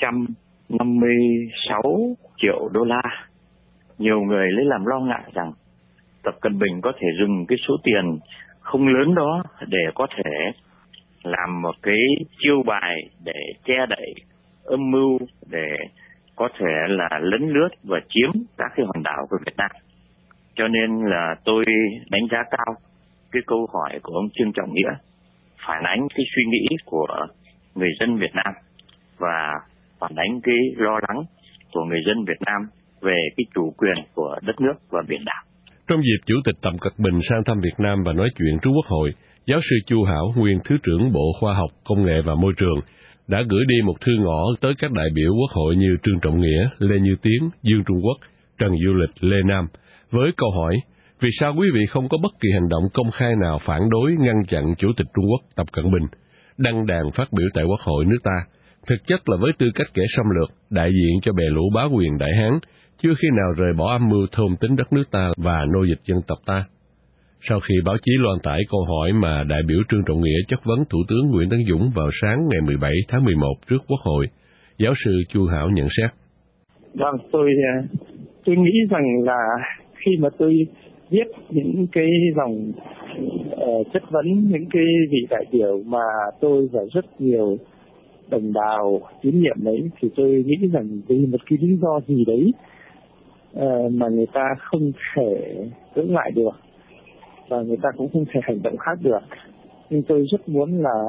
156 triệu đô la. Nhiều người lấy làm lo ngại rằng Tập Cận Bình có thể dùng cái số tiền không lớn đó để có thể làm một cái chiêu bài để che đậy âm mưu, để có thể là lấn lướt và chiếm các cái hòn đảo của Việt Nam. Cho nên là tôi đánh giá cao cái câu hỏi của ông Trương Trọng Nghĩa, phản ánh cái suy nghĩ của người dân Việt Nam và phản ánh cái lo lắng của người dân Việt Nam về cái chủ quyền của đất nước và biển đảo. Trong dịp Chủ tịch Tập Cận Bình sang thăm Việt Nam và nói chuyện trước Quốc hội, giáo sư Chu Hảo, nguyên Thứ trưởng Bộ Khoa học, Công nghệ và Môi trường, đã gửi đi một thư ngỏ tới các đại biểu Quốc hội như Trương Trọng Nghĩa, Lê Như Tiến, Dương Trung Quốc, Trần Du Lịch, Lê Nam, với câu hỏi: vì sao quý vị không có bất kỳ hành động công khai nào phản đối, ngăn chặn Chủ tịch Trung Quốc Tập Cận Bình đăng đàn phát biểu tại Quốc hội nước ta, thực chất là với tư cách kẻ xâm lược, đại diện cho bè lũ bá quyền Đại Hán, chưa khi nào rời bỏ âm mưu thôn tính đất nước ta và nô dịch dân tộc ta? Sau khi báo chí loan tải câu hỏi mà đại biểu Trương Trọng Nghĩa chất vấn Thủ tướng Nguyễn Tấn Dũng vào sáng ngày 17 tháng 11 trước Quốc hội, giáo sư Chu Hảo nhận xét: Vâng, tôi nghĩ rằng là khi mà tôi viết những cái dòng chất vấn những cái vị đại biểu mà tôi và rất nhiều đồng bào tín nhiệm đấy, thì tôi nghĩ rằng vì một cái lý do gì đấy mà người ta không thể cưỡng lại được và người ta cũng không thể hành động khác được. Nhưng tôi rất muốn là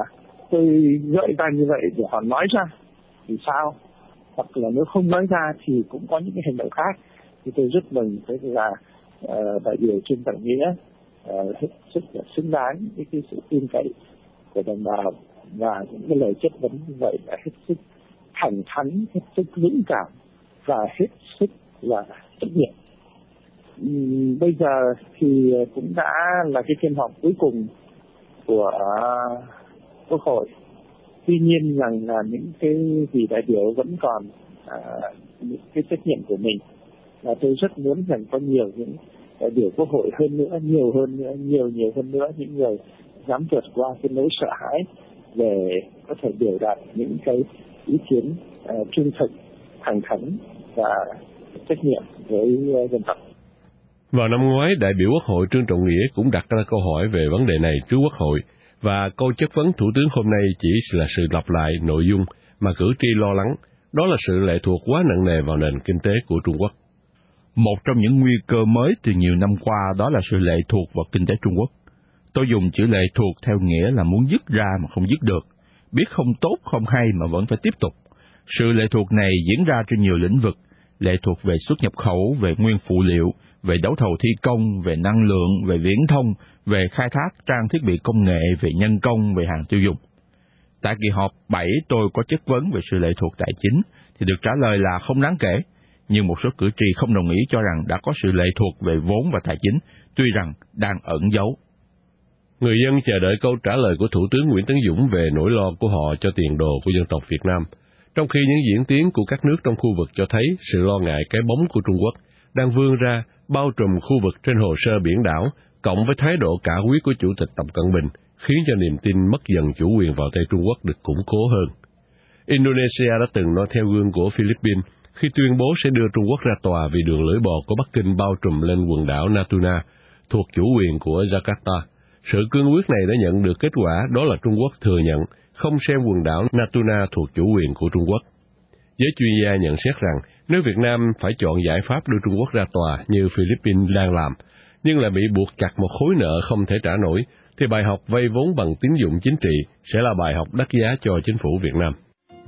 tôi gợi ra như vậy để họ nói ra thì sao, hoặc là nếu không nói ra thì cũng có những cái hành động khác. Thì tôi rất mừng thấy là đại biểu Trương Trọng Nghĩa hết sức là xứng đáng với cái sự tin cậy của đồng bào, và những cái lời chất vấn như vậy là hết sức thẳng thắn, hết sức dũng cảm và hết sức là trách nhiệm. Bây giờ thì cũng đã là cái phiên họp cuối cùng của Quốc hội. Tuy nhiên rằng là những cái vị đại biểu vẫn còn những cái trách nhiệm của mình, và tôi rất muốn rằng có nhiều những đại biểu Quốc hội hơn nữa, nhiều hơn nữa những người dám vượt qua cái nỗi sợ hãi để có thể biểu đạt những cái ý kiến trung thực, thẳng thắn và trách nhiệm với dân tộc. Vào năm ngoái, đại biểu Quốc hội Trương Trọng Nghĩa cũng đặt ra câu hỏi về vấn đề này trước Quốc hội, và câu chất vấn Thủ tướng hôm nay chỉ là sự lặp lại nội dung mà cử tri lo lắng, đó là sự lệ thuộc quá nặng nề vào nền kinh tế của Trung Quốc. Một trong những nguy cơ mới từ nhiều năm qua đó là sự lệ thuộc vào kinh tế Trung Quốc. Tôi dùng chữ lệ thuộc theo nghĩa là muốn dứt ra mà không dứt được, biết không tốt không hay mà vẫn phải tiếp tục. Sự lệ thuộc này diễn ra trên nhiều lĩnh vực, lệ thuộc về xuất nhập khẩu, về nguyên phụ liệu, về đấu thầu thi công, về năng lượng, về viễn thông, về khai thác trang thiết bị công nghệ, về nhân công, về hàng tiêu dùng. Tại kỳ họp 7 tôi có chất vấn về sự lệ thuộc tài chính thì được trả lời là không đáng kể, nhưng một số cử tri không đồng ý cho rằng đã có sự lệ thuộc về vốn và tài chính, tuy rằng đang ẩn giấu. Người dân chờ đợi câu trả lời của Thủ tướng Nguyễn Tấn Dũng về nỗi lo của họ cho tiền đồ của dân tộc Việt Nam, trong khi những diễn tiến của các nước trong khu vực cho thấy sự lo ngại cái bóng của Trung Quốc đang vươn ra bao trùm khu vực trên hồ sơ biển đảo, cộng với thái độ cả quyết của Chủ tịch Tập Cận Bình, khiến cho niềm tin mất dần chủ quyền vào tay Trung Quốc được củng cố hơn. Indonesia đã từng nói theo gương của Philippines khi tuyên bố sẽ đưa Trung Quốc ra tòa vì đường lưỡi bò của Bắc Kinh bao trùm lên quần đảo Natuna, thuộc chủ quyền của Jakarta. Sự cương quyết này đã nhận được kết quả, đó là Trung Quốc thừa nhận không xem quần đảo Natuna thuộc chủ quyền của Trung Quốc. Giới chuyên gia nhận xét rằng nếu Việt Nam phải chọn giải pháp đưa Trung Quốc ra tòa như Philippines đang làm, nhưng lại bị buộc chặt một khối nợ không thể trả nổi, thì bài học vay vốn bằng tín dụng chính trị sẽ là bài học đắt giá cho chính phủ Việt Nam.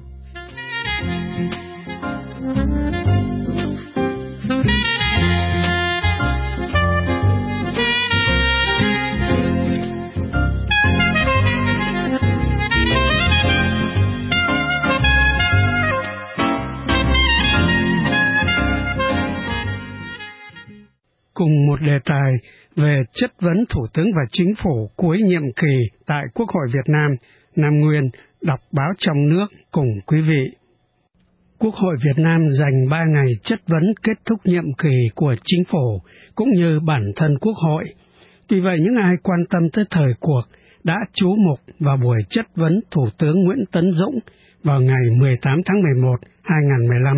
Cùng một đề tài về chất vấn Thủ tướng và Chính phủ cuối nhiệm kỳ tại Quốc hội Việt Nam, Nam Nguyên đọc báo trong nước cùng quý vị. Quốc hội Việt Nam dành 3 ngày chất vấn kết thúc nhiệm kỳ của Chính phủ cũng như bản thân Quốc hội. Vì vậy, những ai quan tâm tới thời cuộc đã chú mục vào buổi chất vấn Thủ tướng Nguyễn Tấn Dũng vào ngày 18 tháng 11, 2015.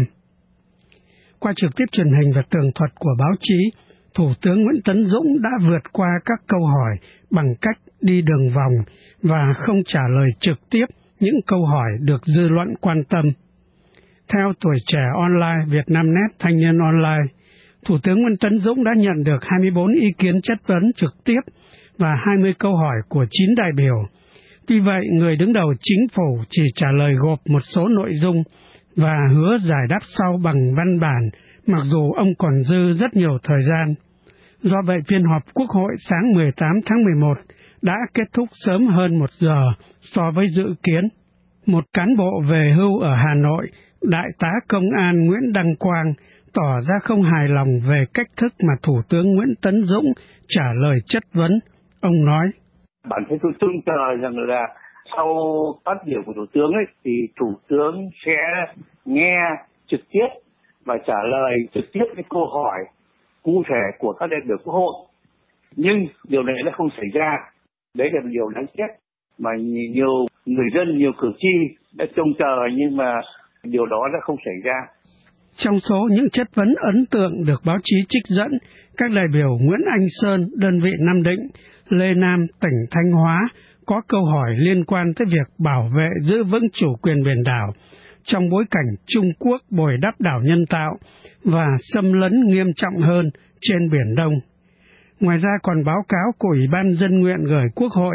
Qua trực tiếp truyền hình và tường thuật của báo chí, Thủ tướng Nguyễn Tấn Dũng đã vượt qua các câu hỏi bằng cách đi đường vòng và không trả lời trực tiếp những câu hỏi được dư luận quan tâm. Theo Tuổi Trẻ Online, Vietnamnet, Thanh niên Online, Thủ tướng Nguyễn Tấn Dũng đã nhận được 24 ý kiến chất vấn trực tiếp và 20 câu hỏi của 9 đại biểu. Tuy vậy, người đứng đầu Chính phủ chỉ trả lời gộp một số nội dung và hứa giải đáp sau bằng văn bản, mặc dù ông còn dư rất nhiều thời gian. Do vậy, phiên họp Quốc hội sáng 18 tháng 11 đã kết thúc sớm hơn 1 giờ so với dự kiến. Một cán bộ về hưu ở Hà Nội, Đại tá Công an Nguyễn Đăng Quang, tỏ ra không hài lòng về cách thức mà Thủ tướng Nguyễn Tấn Dũng trả lời chất vấn. Ông nói: Bản thân tôi trông chờ rằng là sau phát biểu của Thủ tướng ấy, thì Thủ tướng sẽ nghe trực tiếp và trả lời trực tiếp cái câu hỏi cụ thể của các đại biểu Quốc hội. Nhưng điều này đã không xảy ra. Đấy là điều đáng tiếc mà nhiều người dân, nhiều cử tri đã trông chờ, nhưng mà điều đó đã không xảy ra. Trong số những chất vấn ấn tượng được báo chí trích dẫn, các đại biểu Nguyễn Anh Sơn, đơn vị Nam Định, Lê Nam, tỉnh Thanh Hóa có câu hỏi liên quan tới việc bảo vệ giữ vững chủ quyền biển đảo trong bối cảnh Trung Quốc bồi đắp đảo nhân tạo và xâm lấn nghiêm trọng hơn trên Biển Đông. Ngoài ra còn báo cáo của Ủy ban Dân nguyện gửi Quốc hội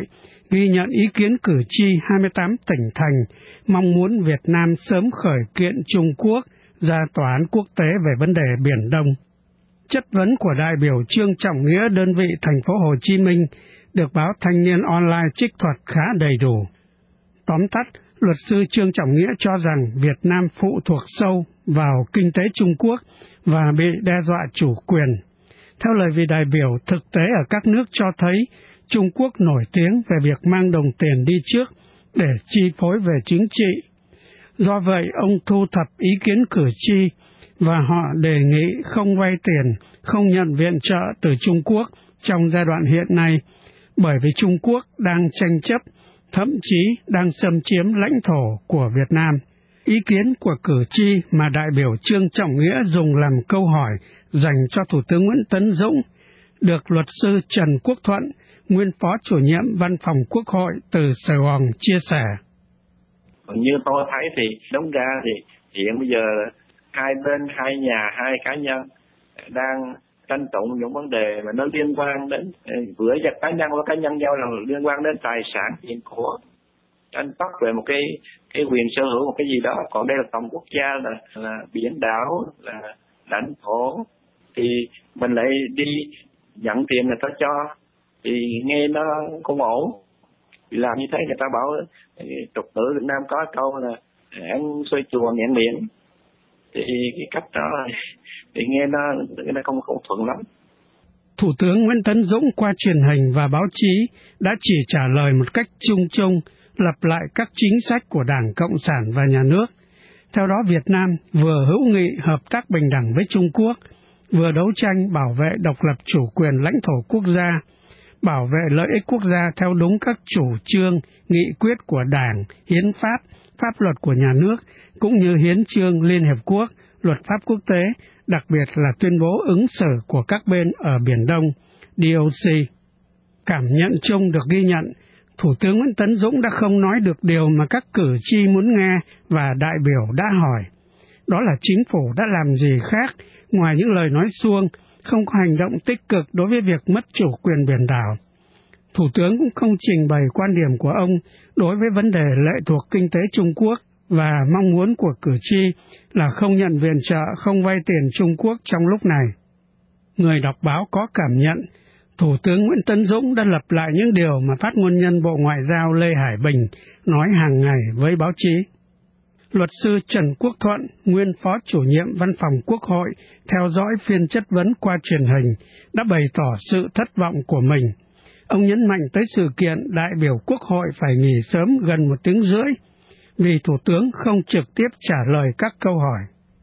ghi nhận ý kiến cử tri 28 tỉnh thành mong muốn Việt Nam sớm khởi kiện Trung Quốc ra tòa án quốc tế về vấn đề Biển Đông. Chất vấn của đại biểu Trương Trọng Nghĩa đơn vị thành phố Hồ Chí Minh được báo Thanh niên online trích thuật khá đầy đủ. Tóm tắt, luật sư Trương Trọng Nghĩa cho rằng Việt Nam phụ thuộc sâu vào kinh tế Trung Quốc và bị đe dọa chủ quyền. Theo lời vị đại biểu, thực tế ở các nước cho thấy Trung Quốc nổi tiếng về việc mang đồng tiền đi trước để chi phối về chính trị. Do vậy, ông thu thập ý kiến cử tri và họ đề nghị không vay tiền, không nhận viện trợ từ Trung Quốc trong giai đoạn hiện nay, bởi vì Trung Quốc đang tranh chấp, thậm chí đang xâm chiếm lãnh thổ của Việt Nam. Ý kiến của cử tri mà đại biểu Trương Trọng Nghĩa dùng làm câu hỏi dành cho Thủ tướng Nguyễn Tấn Dũng được luật sư Trần Quốc Thuận, nguyên phó chủ nhiệm Văn phòng Quốc hội từ Sài Gòn chia sẻ. Như tôi thấy thì đúng ra thì hiện bây giờ hai bên, hai nhà, hai cá nhân đang tranh tụng những vấn đề mà nó liên quan đến vừa giật cá nhân và cá nhân giao là liên quan đến tài sản hiện của tranh chấp về một cái quyền sở hữu một cái gì đó. Còn đây là tầm quốc gia, là biển đảo, là lãnh thổ, thì mình lại đi nhận tiền người ta cho thì nghe nó không ổn. Vì làm như thế người ta bảo tục ngữ Việt Nam có câu là ăn xoay chùa nghẹn miệng, thì cái cách đó thì nghe nó không thuận lắm. Thủ tướng Nguyễn Tấn Dũng qua truyền hình và báo chí đã chỉ trả lời một cách chung chung, lặp lại các chính sách của Đảng Cộng sản và nhà nước. Theo đó, Việt Nam vừa hữu nghị hợp tác bình đẳng với Trung Quốc, vừa đấu tranh bảo vệ độc lập chủ quyền lãnh thổ quốc gia, bảo vệ lợi ích quốc gia theo đúng các chủ trương, nghị quyết của Đảng, hiến pháp, pháp luật của nhà nước, cũng như hiến chương Liên Hiệp Quốc, luật pháp quốc tế, đặc biệt là tuyên bố ứng xử của các bên ở Biển Đông, DOC. Cảm nhận chung được ghi nhận, Thủ tướng Nguyễn Tấn Dũng đã không nói được điều mà các cử tri muốn nghe và đại biểu đã hỏi. Đó là chính phủ đã làm gì khác ngoài những lời nói suông, không có hành động tích cực đối với việc mất chủ quyền biển đảo. Thủ tướng cũng không trình bày quan điểm của ông đối với vấn đề lệ thuộc kinh tế Trung Quốc và mong muốn của cử tri là không nhận viện trợ, không vay tiền Trung Quốc trong lúc này. Người đọc báo có cảm nhận, Thủ tướng Nguyễn Tấn Dũng đã lặp lại những điều mà phát ngôn nhân Bộ Ngoại giao Lê Hải Bình nói hàng ngày với báo chí. Luật sư Trần Quốc Thuận, nguyên phó chủ nhiệm Văn phòng Quốc hội, theo dõi phiên chất vấn qua truyền hình, đã bày tỏ sự thất vọng của mình. Ông nhấn mạnh tới sự kiện đại biểu Quốc hội phải nghỉ sớm gần 1 tiếng rưỡi, vì Thủ tướng không trực tiếp trả lời các câu hỏi.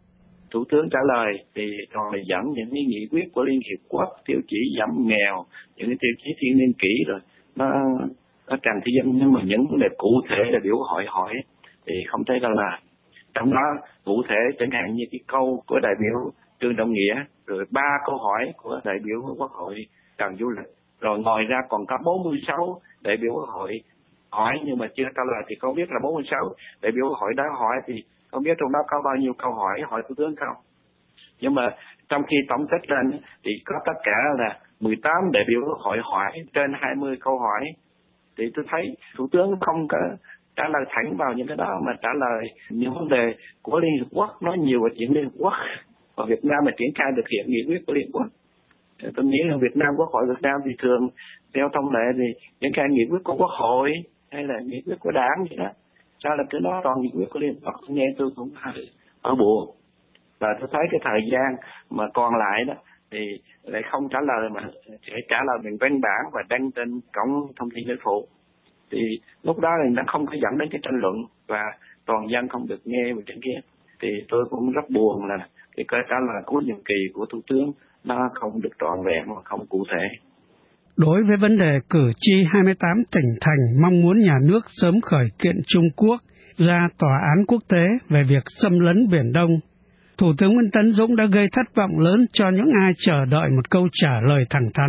Thủ tướng trả lời thì còn là dẫn những cái nghị quyết của Liên Hiệp Quốc, tiêu chí giảm nghèo, những cái tiêu chí thiên niên kỷ rồi, nó tràn thi dân, nhưng mà những vấn đề cụ thể là biểu hỏi thì không thấy là trong đó cụ thể chẳng hạn như cái câu của đại biểu Trương Trọng Nghĩa, rồi 3 câu hỏi của đại biểu Quốc hội Trần Du Lịch, rồi ngoài ra còn có 46 đại biểu Quốc hội hỏi nhưng mà chưa trả lời, thì không biết là 46 đại biểu Quốc hội đã hỏi thì không biết trong đó có bao nhiêu câu hỏi Thủ tướng không. Nhưng mà trong khi tổng kết lên thì có tất cả là 18 đại biểu Quốc hội hỏi trên 20 câu hỏi, thì tôi thấy Thủ tướng không có trả lời thẳng vào những cái đó mà trả lời những vấn đề của Liên Hợp Quốc, nói nhiều về chuyện Liên Hợp Quốc, và Việt Nam mà triển khai thực hiện nghị quyết của Liên Hợp Quốc. Tôi nghĩ là Việt Nam, Quốc hội Việt Nam thì thường theo thông lệ thì triển khai nghị quyết của Quốc hội hay là nghị quyết của Đảng vậy đó, sao là cứ nói toàn nghị quyết của Liên Hợp Quốc, nghe tôi cũng ở buồn. Và tôi thấy cái thời gian mà còn lại đó thì lại không trả lời mà sẽ trả lời bằng văn bản và đăng trên cổng thông tin chính phủ. Thì lúc đó thì nó không có dẫn đến cái tranh luận và toàn dân không được nghe về chuyện kia. Thì tôi cũng rất buồn là cái câu trả lời cuối nhiệm kỳ của Thủ tướng nó không được trọn vẹn và không cụ thể. Đối với vấn đề cử tri 28 tỉnh thành mong muốn nhà nước sớm khởi kiện Trung Quốc ra tòa án quốc tế về việc xâm lấn Biển Đông, Thủ tướng Nguyễn Tấn Dũng đã gây thất vọng lớn cho những ai chờ đợi một câu trả lời thẳng thắn.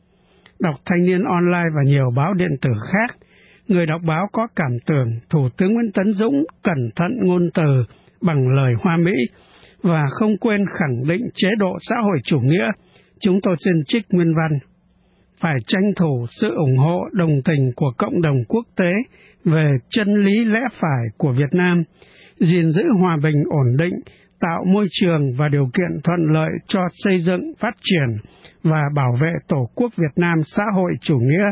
Đọc Thanh niên online và nhiều báo điện tử khác, người đọc báo có cảm tưởng Thủ tướng Nguyễn Tấn Dũng cẩn thận ngôn từ bằng lời hoa mỹ và không quên khẳng định chế độ xã hội chủ nghĩa. Chúng tôi xin trích nguyên văn. phải tranh thủ sự ủng hộ đồng tình của cộng đồng quốc tế về chân lý lẽ phải của Việt Nam, gìn giữ hòa bình ổn định, tạo môi trường và điều kiện thuận lợi cho xây dựng, phát triển và bảo vệ Tổ quốc Việt Nam xã hội chủ nghĩa.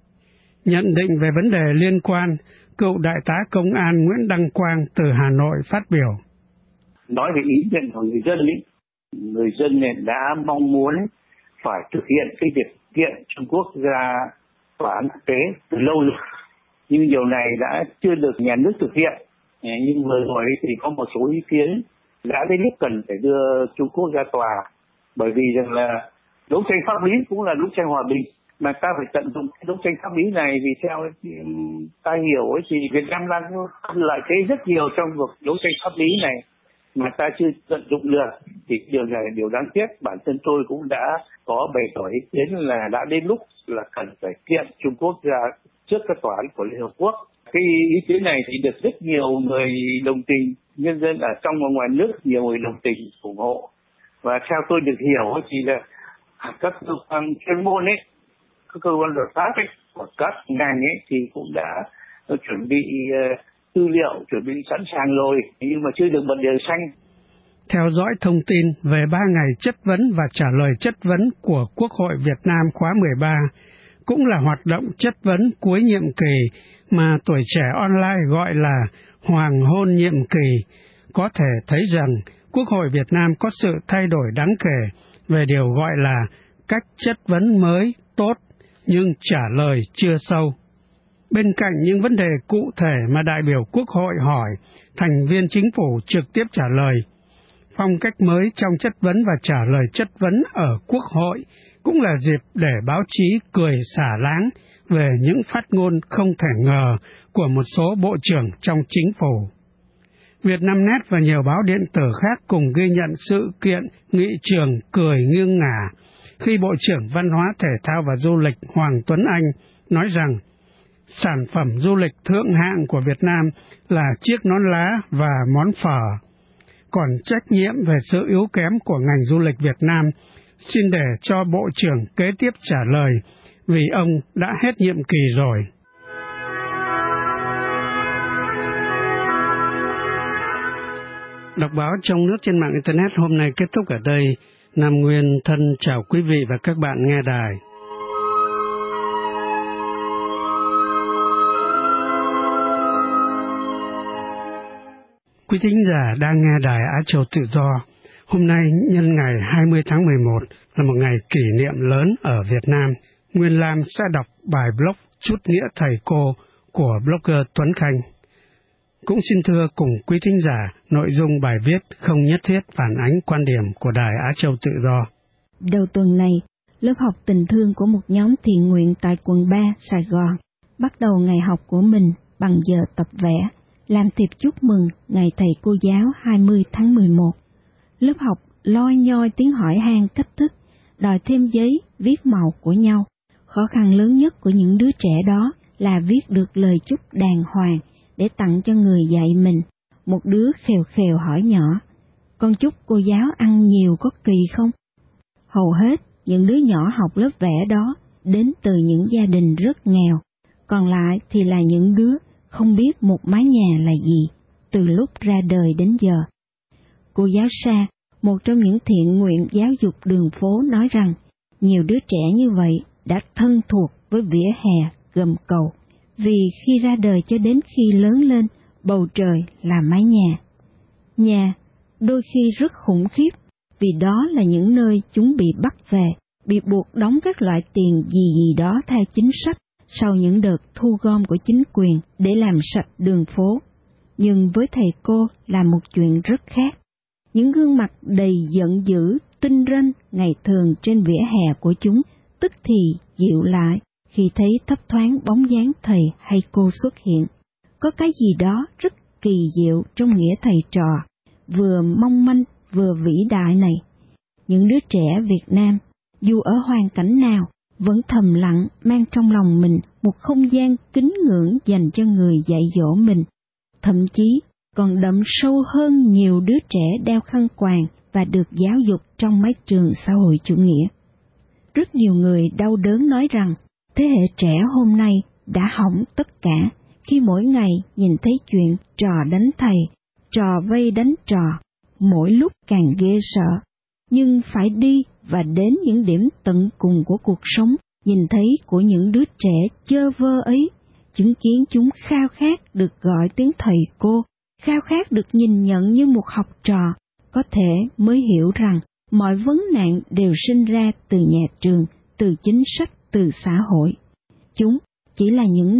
Nhận định về vấn đề liên quan, cựu Đại tá Công an Nguyễn Đăng Quang từ Hà Nội phát biểu. Nói về ý nguyện của người dân đã mong muốn phải thực hiện cái việc kiện Trung Quốc ra tòa án quốc tế từ lâu rồi. Nhưng điều này đã chưa được nhà nước thực hiện. Nhưng vừa rồi thì có một số ý kiến đã đến lúc cần phải đưa Trung Quốc ra tòa, bởi vì rằng là đấu tranh pháp lý cũng là đấu tranh hòa bình, mà ta phải tận dụng cái đấu tranh pháp lý này, vì theo ta hiểu ấy thì Việt Nam đang lợi thế rất nhiều trong việc đấu tranh pháp lý này mà ta chưa tận dụng được, thì điều này là điều đáng tiếc. Bản thân tôi cũng đã có bày tỏ ý kiến là đã đến lúc là cần phải kiện Trung Quốc ra trước các tòa án của Liên Hợp Quốc. Cái ý kiến này thì được rất nhiều người đồng tình, nhân dân ở trong và ngoài nước nhiều người đồng tình ủng hộ. Và theo tôi được hiểu thì là các cơ quan chuyên môn ấy, các cơ quan luật pháp ấy, của các ngành ấy thì cũng đã chuẩn bị tư liệu, chuẩn bị sẵn sàng rồi, nhưng mà chưa được bật đèn xanh. Theo dõi thông tin về 3 ngày chất vấn và trả lời chất vấn của Quốc hội Việt Nam khóa 13, cũng là hoạt động chất vấn cuối nhiệm kỳ mà Tuổi Trẻ Online gọi là Hoàng hôn nhiệm kỳ, có thể thấy rằng Quốc hội Việt Nam có sự thay đổi đáng kể về điều gọi là cách chất vấn mới tốt nhưng trả lời chưa sâu. Bên cạnh những vấn đề cụ thể mà đại biểu Quốc hội hỏi, thành viên chính phủ trực tiếp trả lời, phong cách mới trong chất vấn và trả lời chất vấn ở Quốc hội cũng là dịp để báo chí cười xả láng về những phát ngôn không thể ngờ của một số bộ trưởng trong chính phủ. Vietnamnet và nhiều báo điện tử khác cùng ghi nhận sự kiện nghị trường cười nghiêng ngả khi Bộ trưởng Văn hóa Thể thao và Du lịch Hoàng Tuấn Anh nói rằng sản phẩm du lịch thượng hạng của Việt Nam là chiếc nón lá và món phở. Còn trách nhiệm về sự yếu kém của ngành du lịch Việt Nam xin để cho Bộ trưởng kế tiếp trả lời, vì ông đã hết nhiệm kỳ rồi. Đọc báo trong nước trên mạng Internet hôm nay kết thúc ở đây. Nam Nguyên thân chào quý vị và các bạn nghe đài. Quý thính giả đang nghe đài Á Châu Tự Do. Hôm nay nhân ngày 20 tháng 11 là một ngày kỷ niệm lớn ở Việt Nam. Nguyên Lam sẽ đọc bài blog Chút Nghĩa Thầy Cô của blogger Tuấn Khanh. Cũng xin thưa cùng quý thính giả, nội dung bài viết không nhất thiết phản ánh quan điểm của đài Á Châu Tự Do. Đầu tuần này, lớp học tình thương của một nhóm thiện nguyện tại quận 3, Sài Gòn bắt đầu ngày học của mình bằng giờ tập vẽ, làm thiệp chúc mừng ngày thầy cô giáo 20 tháng 11. Lớp học loi nhoi tiếng hỏi han cách thức, đòi thêm giấy, viết màu của nhau. Khó khăn lớn nhất của những đứa trẻ đó là viết được lời chúc đàng hoàng để tặng cho người dạy mình. Một đứa khều khều hỏi nhỏ, con chúc cô giáo ăn nhiều có kỳ không? Hầu hết những đứa nhỏ học lớp vẽ đó đến từ những gia đình rất nghèo, còn lại thì là những đứa không biết một mái nhà là gì từ lúc ra đời đến giờ. Cô giáo Sa, một trong những thiện nguyện giáo dục đường phố, nói rằng nhiều đứa trẻ như vậy đã thân thuộc với vỉa hè, gầm cầu, vì khi ra đời cho đến khi lớn lên, bầu trời là mái nhà. Nhà đôi khi rất khủng khiếp, vì đó là những nơi chúng bị bắt về, bị buộc đóng các loại tiền gì đó theo chính sách sau những đợt thu gom của chính quyền để làm sạch đường phố. Nhưng với thầy cô là một chuyện rất khác. Những gương mặt đầy giận dữ, tinh ranh ngày thường trên vỉa hè của chúng tức thì dịu lại khi thấy thấp thoáng bóng dáng thầy hay cô xuất hiện. Có cái gì đó rất kỳ diệu trong nghĩa thầy trò, vừa mong manh vừa vĩ đại này. Những đứa trẻ Việt Nam, dù ở hoàn cảnh nào, vẫn thầm lặng mang trong lòng mình một không gian kính ngưỡng dành cho người dạy dỗ mình, thậm chí còn đậm sâu hơn nhiều đứa trẻ đeo khăn quàng và được giáo dục trong mái trường xã hội chủ nghĩa. rất nhiều người đau đớn nói rằng thế hệ trẻ hôm nay đã hỏng tất cả khi mỗi ngày nhìn thấy chuyện trò đánh thầy, trò vây đánh trò, mỗi lúc càng ghê sợ. Nhưng phải đi và đến những điểm tận cùng của cuộc sống, nhìn thấy của những đứa trẻ chơ vơ ấy, chứng kiến chúng khao khát được gọi tiếng thầy cô, khao khát được nhìn nhận như một học trò, có thể mới hiểu rằng mọi vấn nạn đều sinh ra từ nhà trường, từ chính sách, từ xã hội. Chúng chỉ là những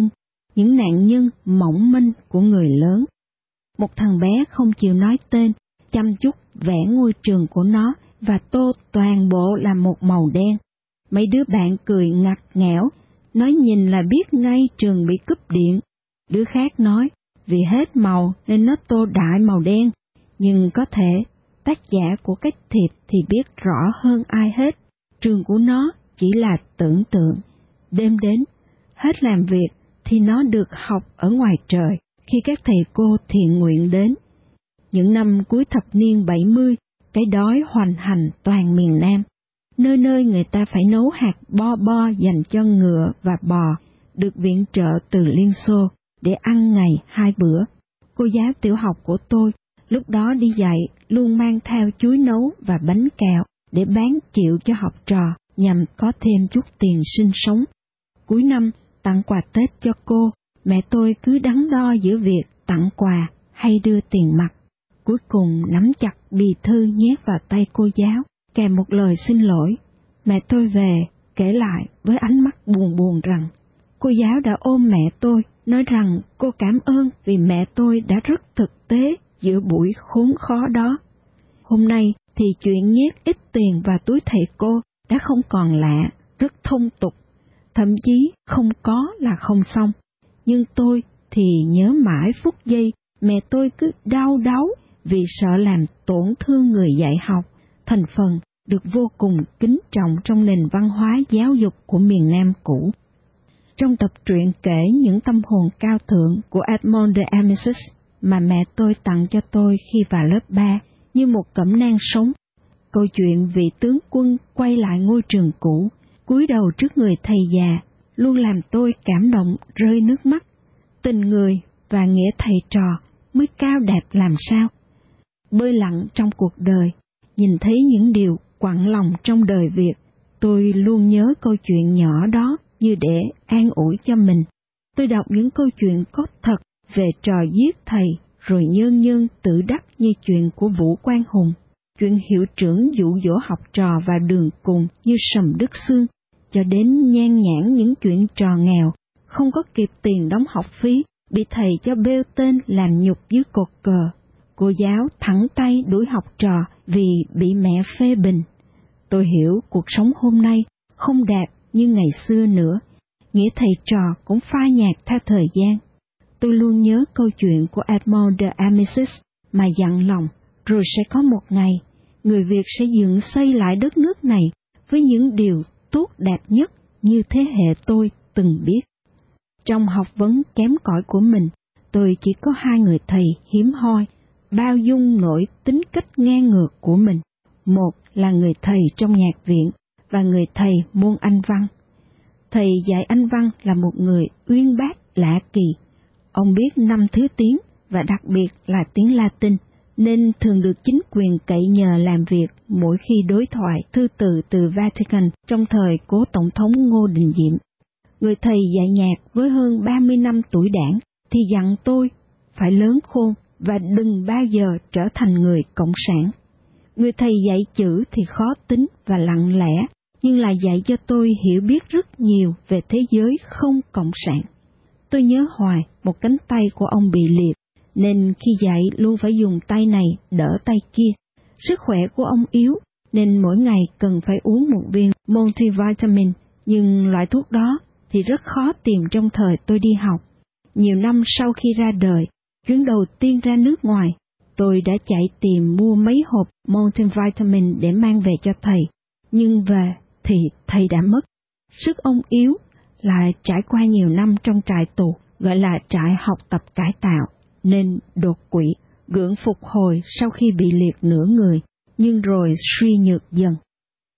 nạn nhân mỏng manh của người lớn. Một thằng bé không chịu nói tên, chăm chút vẽ ngôi trường của nó và tô toàn bộ là một màu đen. Mấy đứa bạn cười ngặt nghẽo, nói nhìn là biết ngay trường bị cúp điện. Đứa khác nói, vì hết màu nên nó tô đại màu đen. Nhưng có thể, tác giả của cái thiệp thì biết rõ hơn ai hết. Trường của nó chỉ là tưởng tượng. Đêm đến, hết làm việc thì nó được học ở ngoài trời khi các thầy cô thiện nguyện đến. Những năm cuối thập niên 70, cái đói hoành hành toàn miền Nam. Nơi nơi người ta phải nấu hạt bo bo dành cho ngựa và bò, được viện trợ từ Liên Xô để ăn ngày 2 bữa. Cô giáo tiểu học của tôi lúc đó đi dạy luôn mang theo chuối nấu và bánh kẹo để bán chịu cho học trò nhằm có thêm chút tiền sinh sống. Cuối năm tặng quà Tết cho cô, mẹ tôi cứ đắn đo giữa việc tặng quà hay đưa tiền mặt. Cuối cùng nắm chặt bì thư nhét vào tay cô giáo, kèm một lời xin lỗi. Mẹ tôi về, kể lại với ánh mắt buồn buồn rằng, cô giáo đã ôm mẹ tôi, nói rằng cô cảm ơn vì mẹ tôi đã rất thực tế giữa buổi khốn khó đó. Hôm nay thì chuyện nhét ít tiền vào túi thầy cô đã không còn lạ, rất thông tục. Thậm chí không có là không xong. Nhưng tôi thì nhớ mãi phút giây mẹ tôi cứ đau đáu vì sợ làm tổn thương người dạy học, thành phần được vô cùng kính trọng trong nền văn hóa giáo dục của miền Nam cũ. Trong tập truyện kể những tâm hồn cao thượng của Edmond de Amicis mà mẹ tôi tặng cho tôi khi vào lớp 3 như một cẩm nang sống, câu chuyện vị tướng quân quay lại ngôi trường cũ, cúi đầu trước người thầy già, luôn làm tôi cảm động rơi nước mắt. Tình người và nghĩa thầy trò mới cao đẹp làm sao. Bơi lặn trong cuộc đời, nhìn thấy những điều quặn lòng trong đời Việt, tôi luôn nhớ câu chuyện nhỏ đó như để an ủi cho mình. Tôi đọc những câu chuyện có thật về trò giết thầy, rồi nhân nhân tự đắc như chuyện của Vũ Quang Hùng, chuyện hiệu trưởng dụ dỗ học trò vào đường cùng như Sầm Đức Xương, cho đến nhan nhản những chuyện trò nghèo, không có kịp tiền đóng học phí, bị thầy cho bêu tên làm nhục dưới cột cờ. Cô giáo thẳng tay đuổi học trò vì bị mẹ phê bình. Tôi hiểu cuộc sống hôm nay không đẹp như ngày xưa nữa, nghĩa thầy trò cũng phai nhạt theo thời gian. Tôi luôn nhớ câu chuyện của Edmond de Amicis mà dặn lòng, rồi sẽ có một ngày, người Việt sẽ dựng xây lại đất nước này với những điều tốt đẹp nhất như thế hệ tôi từng biết. Trong học vấn kém cỏi của mình, tôi chỉ có 2 người thầy hiếm hoi, bao dung nổi tính cách ngang ngược của mình. Một là người thầy trong nhạc viện và người thầy môn Anh văn. Thầy dạy Anh văn là một người uyên bác lạ kỳ. Ông biết 5 thứ tiếng và đặc biệt là tiếng Latin, nên thường được chính quyền cậy nhờ làm việc mỗi khi đối thoại thư từ từ Vatican trong thời cố Tổng thống Ngô Đình Diệm. Người thầy dạy nhạc với hơn 30 năm tuổi đảng thì dặn tôi phải lớn khôn và đừng bao giờ trở thành người cộng sản. Người thầy dạy chữ thì khó tính và lặng lẽ, nhưng là dạy cho tôi hiểu biết rất nhiều về thế giới không cộng sản. Tôi nhớ hoài một cánh tay của ông bị liệt, nên khi dạy luôn phải dùng tay này đỡ tay kia. Sức khỏe của ông yếu, nên mỗi ngày cần phải uống một viên multivitamin, nhưng loại thuốc đó thì rất khó tìm trong thời tôi đi học. Nhiều năm sau khi ra đời, chuyến đầu tiên ra nước ngoài, tôi đã chạy tìm mua mấy hộp multivitamin để mang về cho thầy. Nhưng về thì thầy đã mất. Sức ông yếu, lại trải qua nhiều năm trong trại tù, gọi là trại học tập cải tạo, nên đột quỵ, gượng phục hồi sau khi bị liệt nửa người, nhưng rồi suy nhược dần.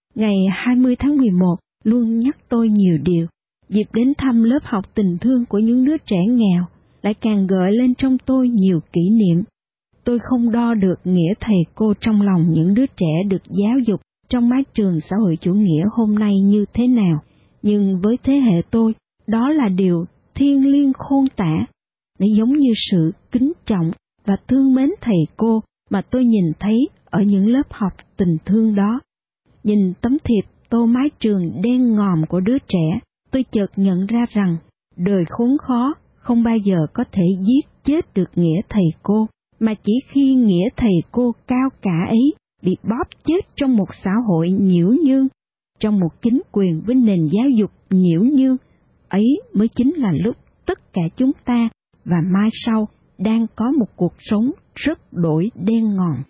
Ngày 20 tháng 11 luôn nhắc tôi nhiều điều. Dịp đến thăm lớp học tình thương của những đứa trẻ nghèo lại càng gợi lên trong tôi nhiều kỷ niệm. Tôi không đo được nghĩa thầy cô trong lòng những đứa trẻ được giáo dục trong mái trường xã hội chủ nghĩa hôm nay như thế nào, nhưng với thế hệ tôi, đó là điều thiêng liêng khôn tả. Nó giống như sự kính trọng và thương mến thầy cô mà tôi nhìn thấy ở những lớp học tình thương đó. Nhìn tấm thiệp tô mái trường đen ngòm của đứa trẻ, tôi chợt nhận ra rằng đời khốn khó không bao giờ có thể giết chết được nghĩa thầy cô, mà chỉ khi nghĩa thầy cô cao cả ấy bị bóp chết trong một xã hội nhiễu nhương, trong một chính quyền với nền giáo dục nhiễu nhương, ấy mới chính là lúc tất cả chúng ta và mai sau đang có một cuộc sống rất đổi đen ngòm.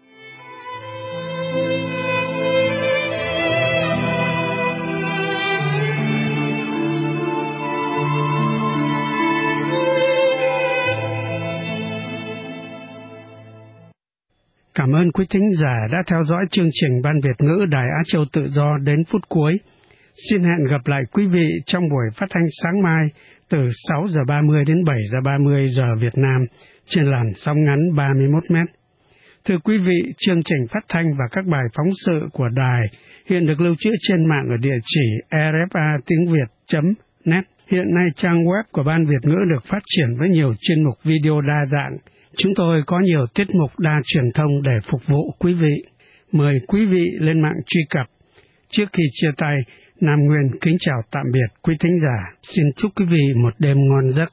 Cảm ơn quý thính giả đã theo dõi chương trình Ban Việt ngữ Đài Á Châu Tự Do đến phút cuối. Xin hẹn gặp lại quý vị trong buổi phát thanh sáng mai từ 6 giờ 30 đến 7 giờ 30 giờ Việt Nam trên làn sóng ngắn 31 mét. Thưa quý vị, chương trình phát thanh và các bài phóng sự của đài hiện được lưu trữ trên mạng ở địa chỉ rfa-tiếng-việt.net. Hiện nay trang web của Ban Việt ngữ được phát triển với nhiều chuyên mục video đa dạng. Chúng tôi có nhiều tiết mục đa truyền thông để phục vụ quý vị. Mời quý vị lên mạng truy cập. Trước khi chia tay, Nam Nguyên kính chào tạm biệt quý thính giả. Xin chúc quý vị một đêm ngon giấc.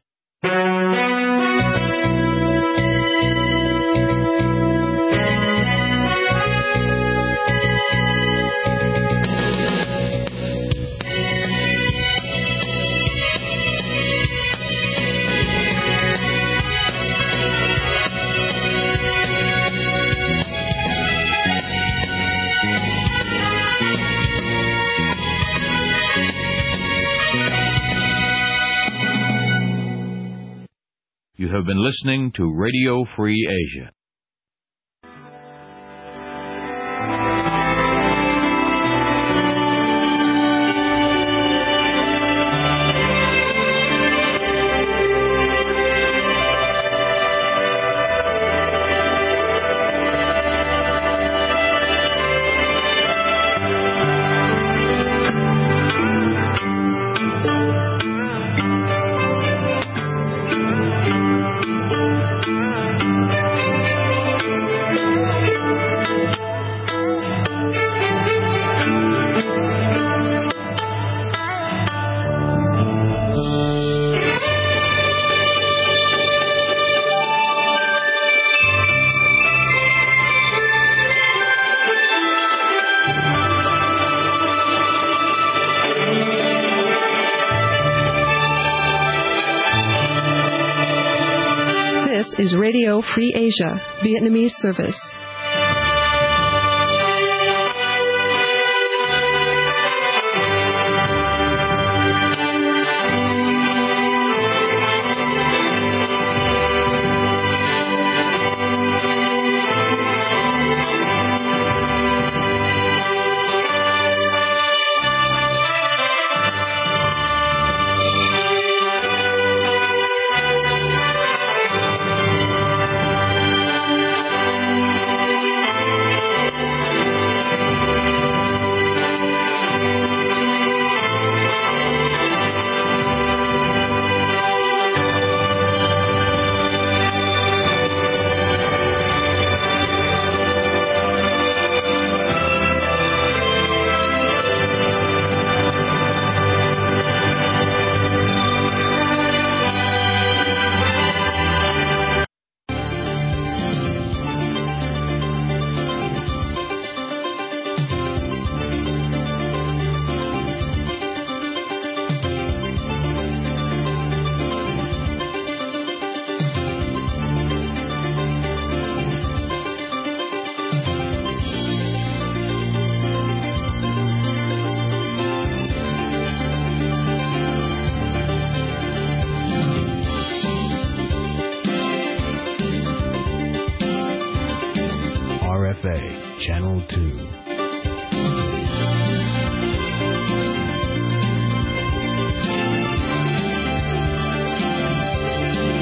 You have been listening to Radio Free Asia. Is Radio Free Asia, Vietnamese service. RFA Channel 2.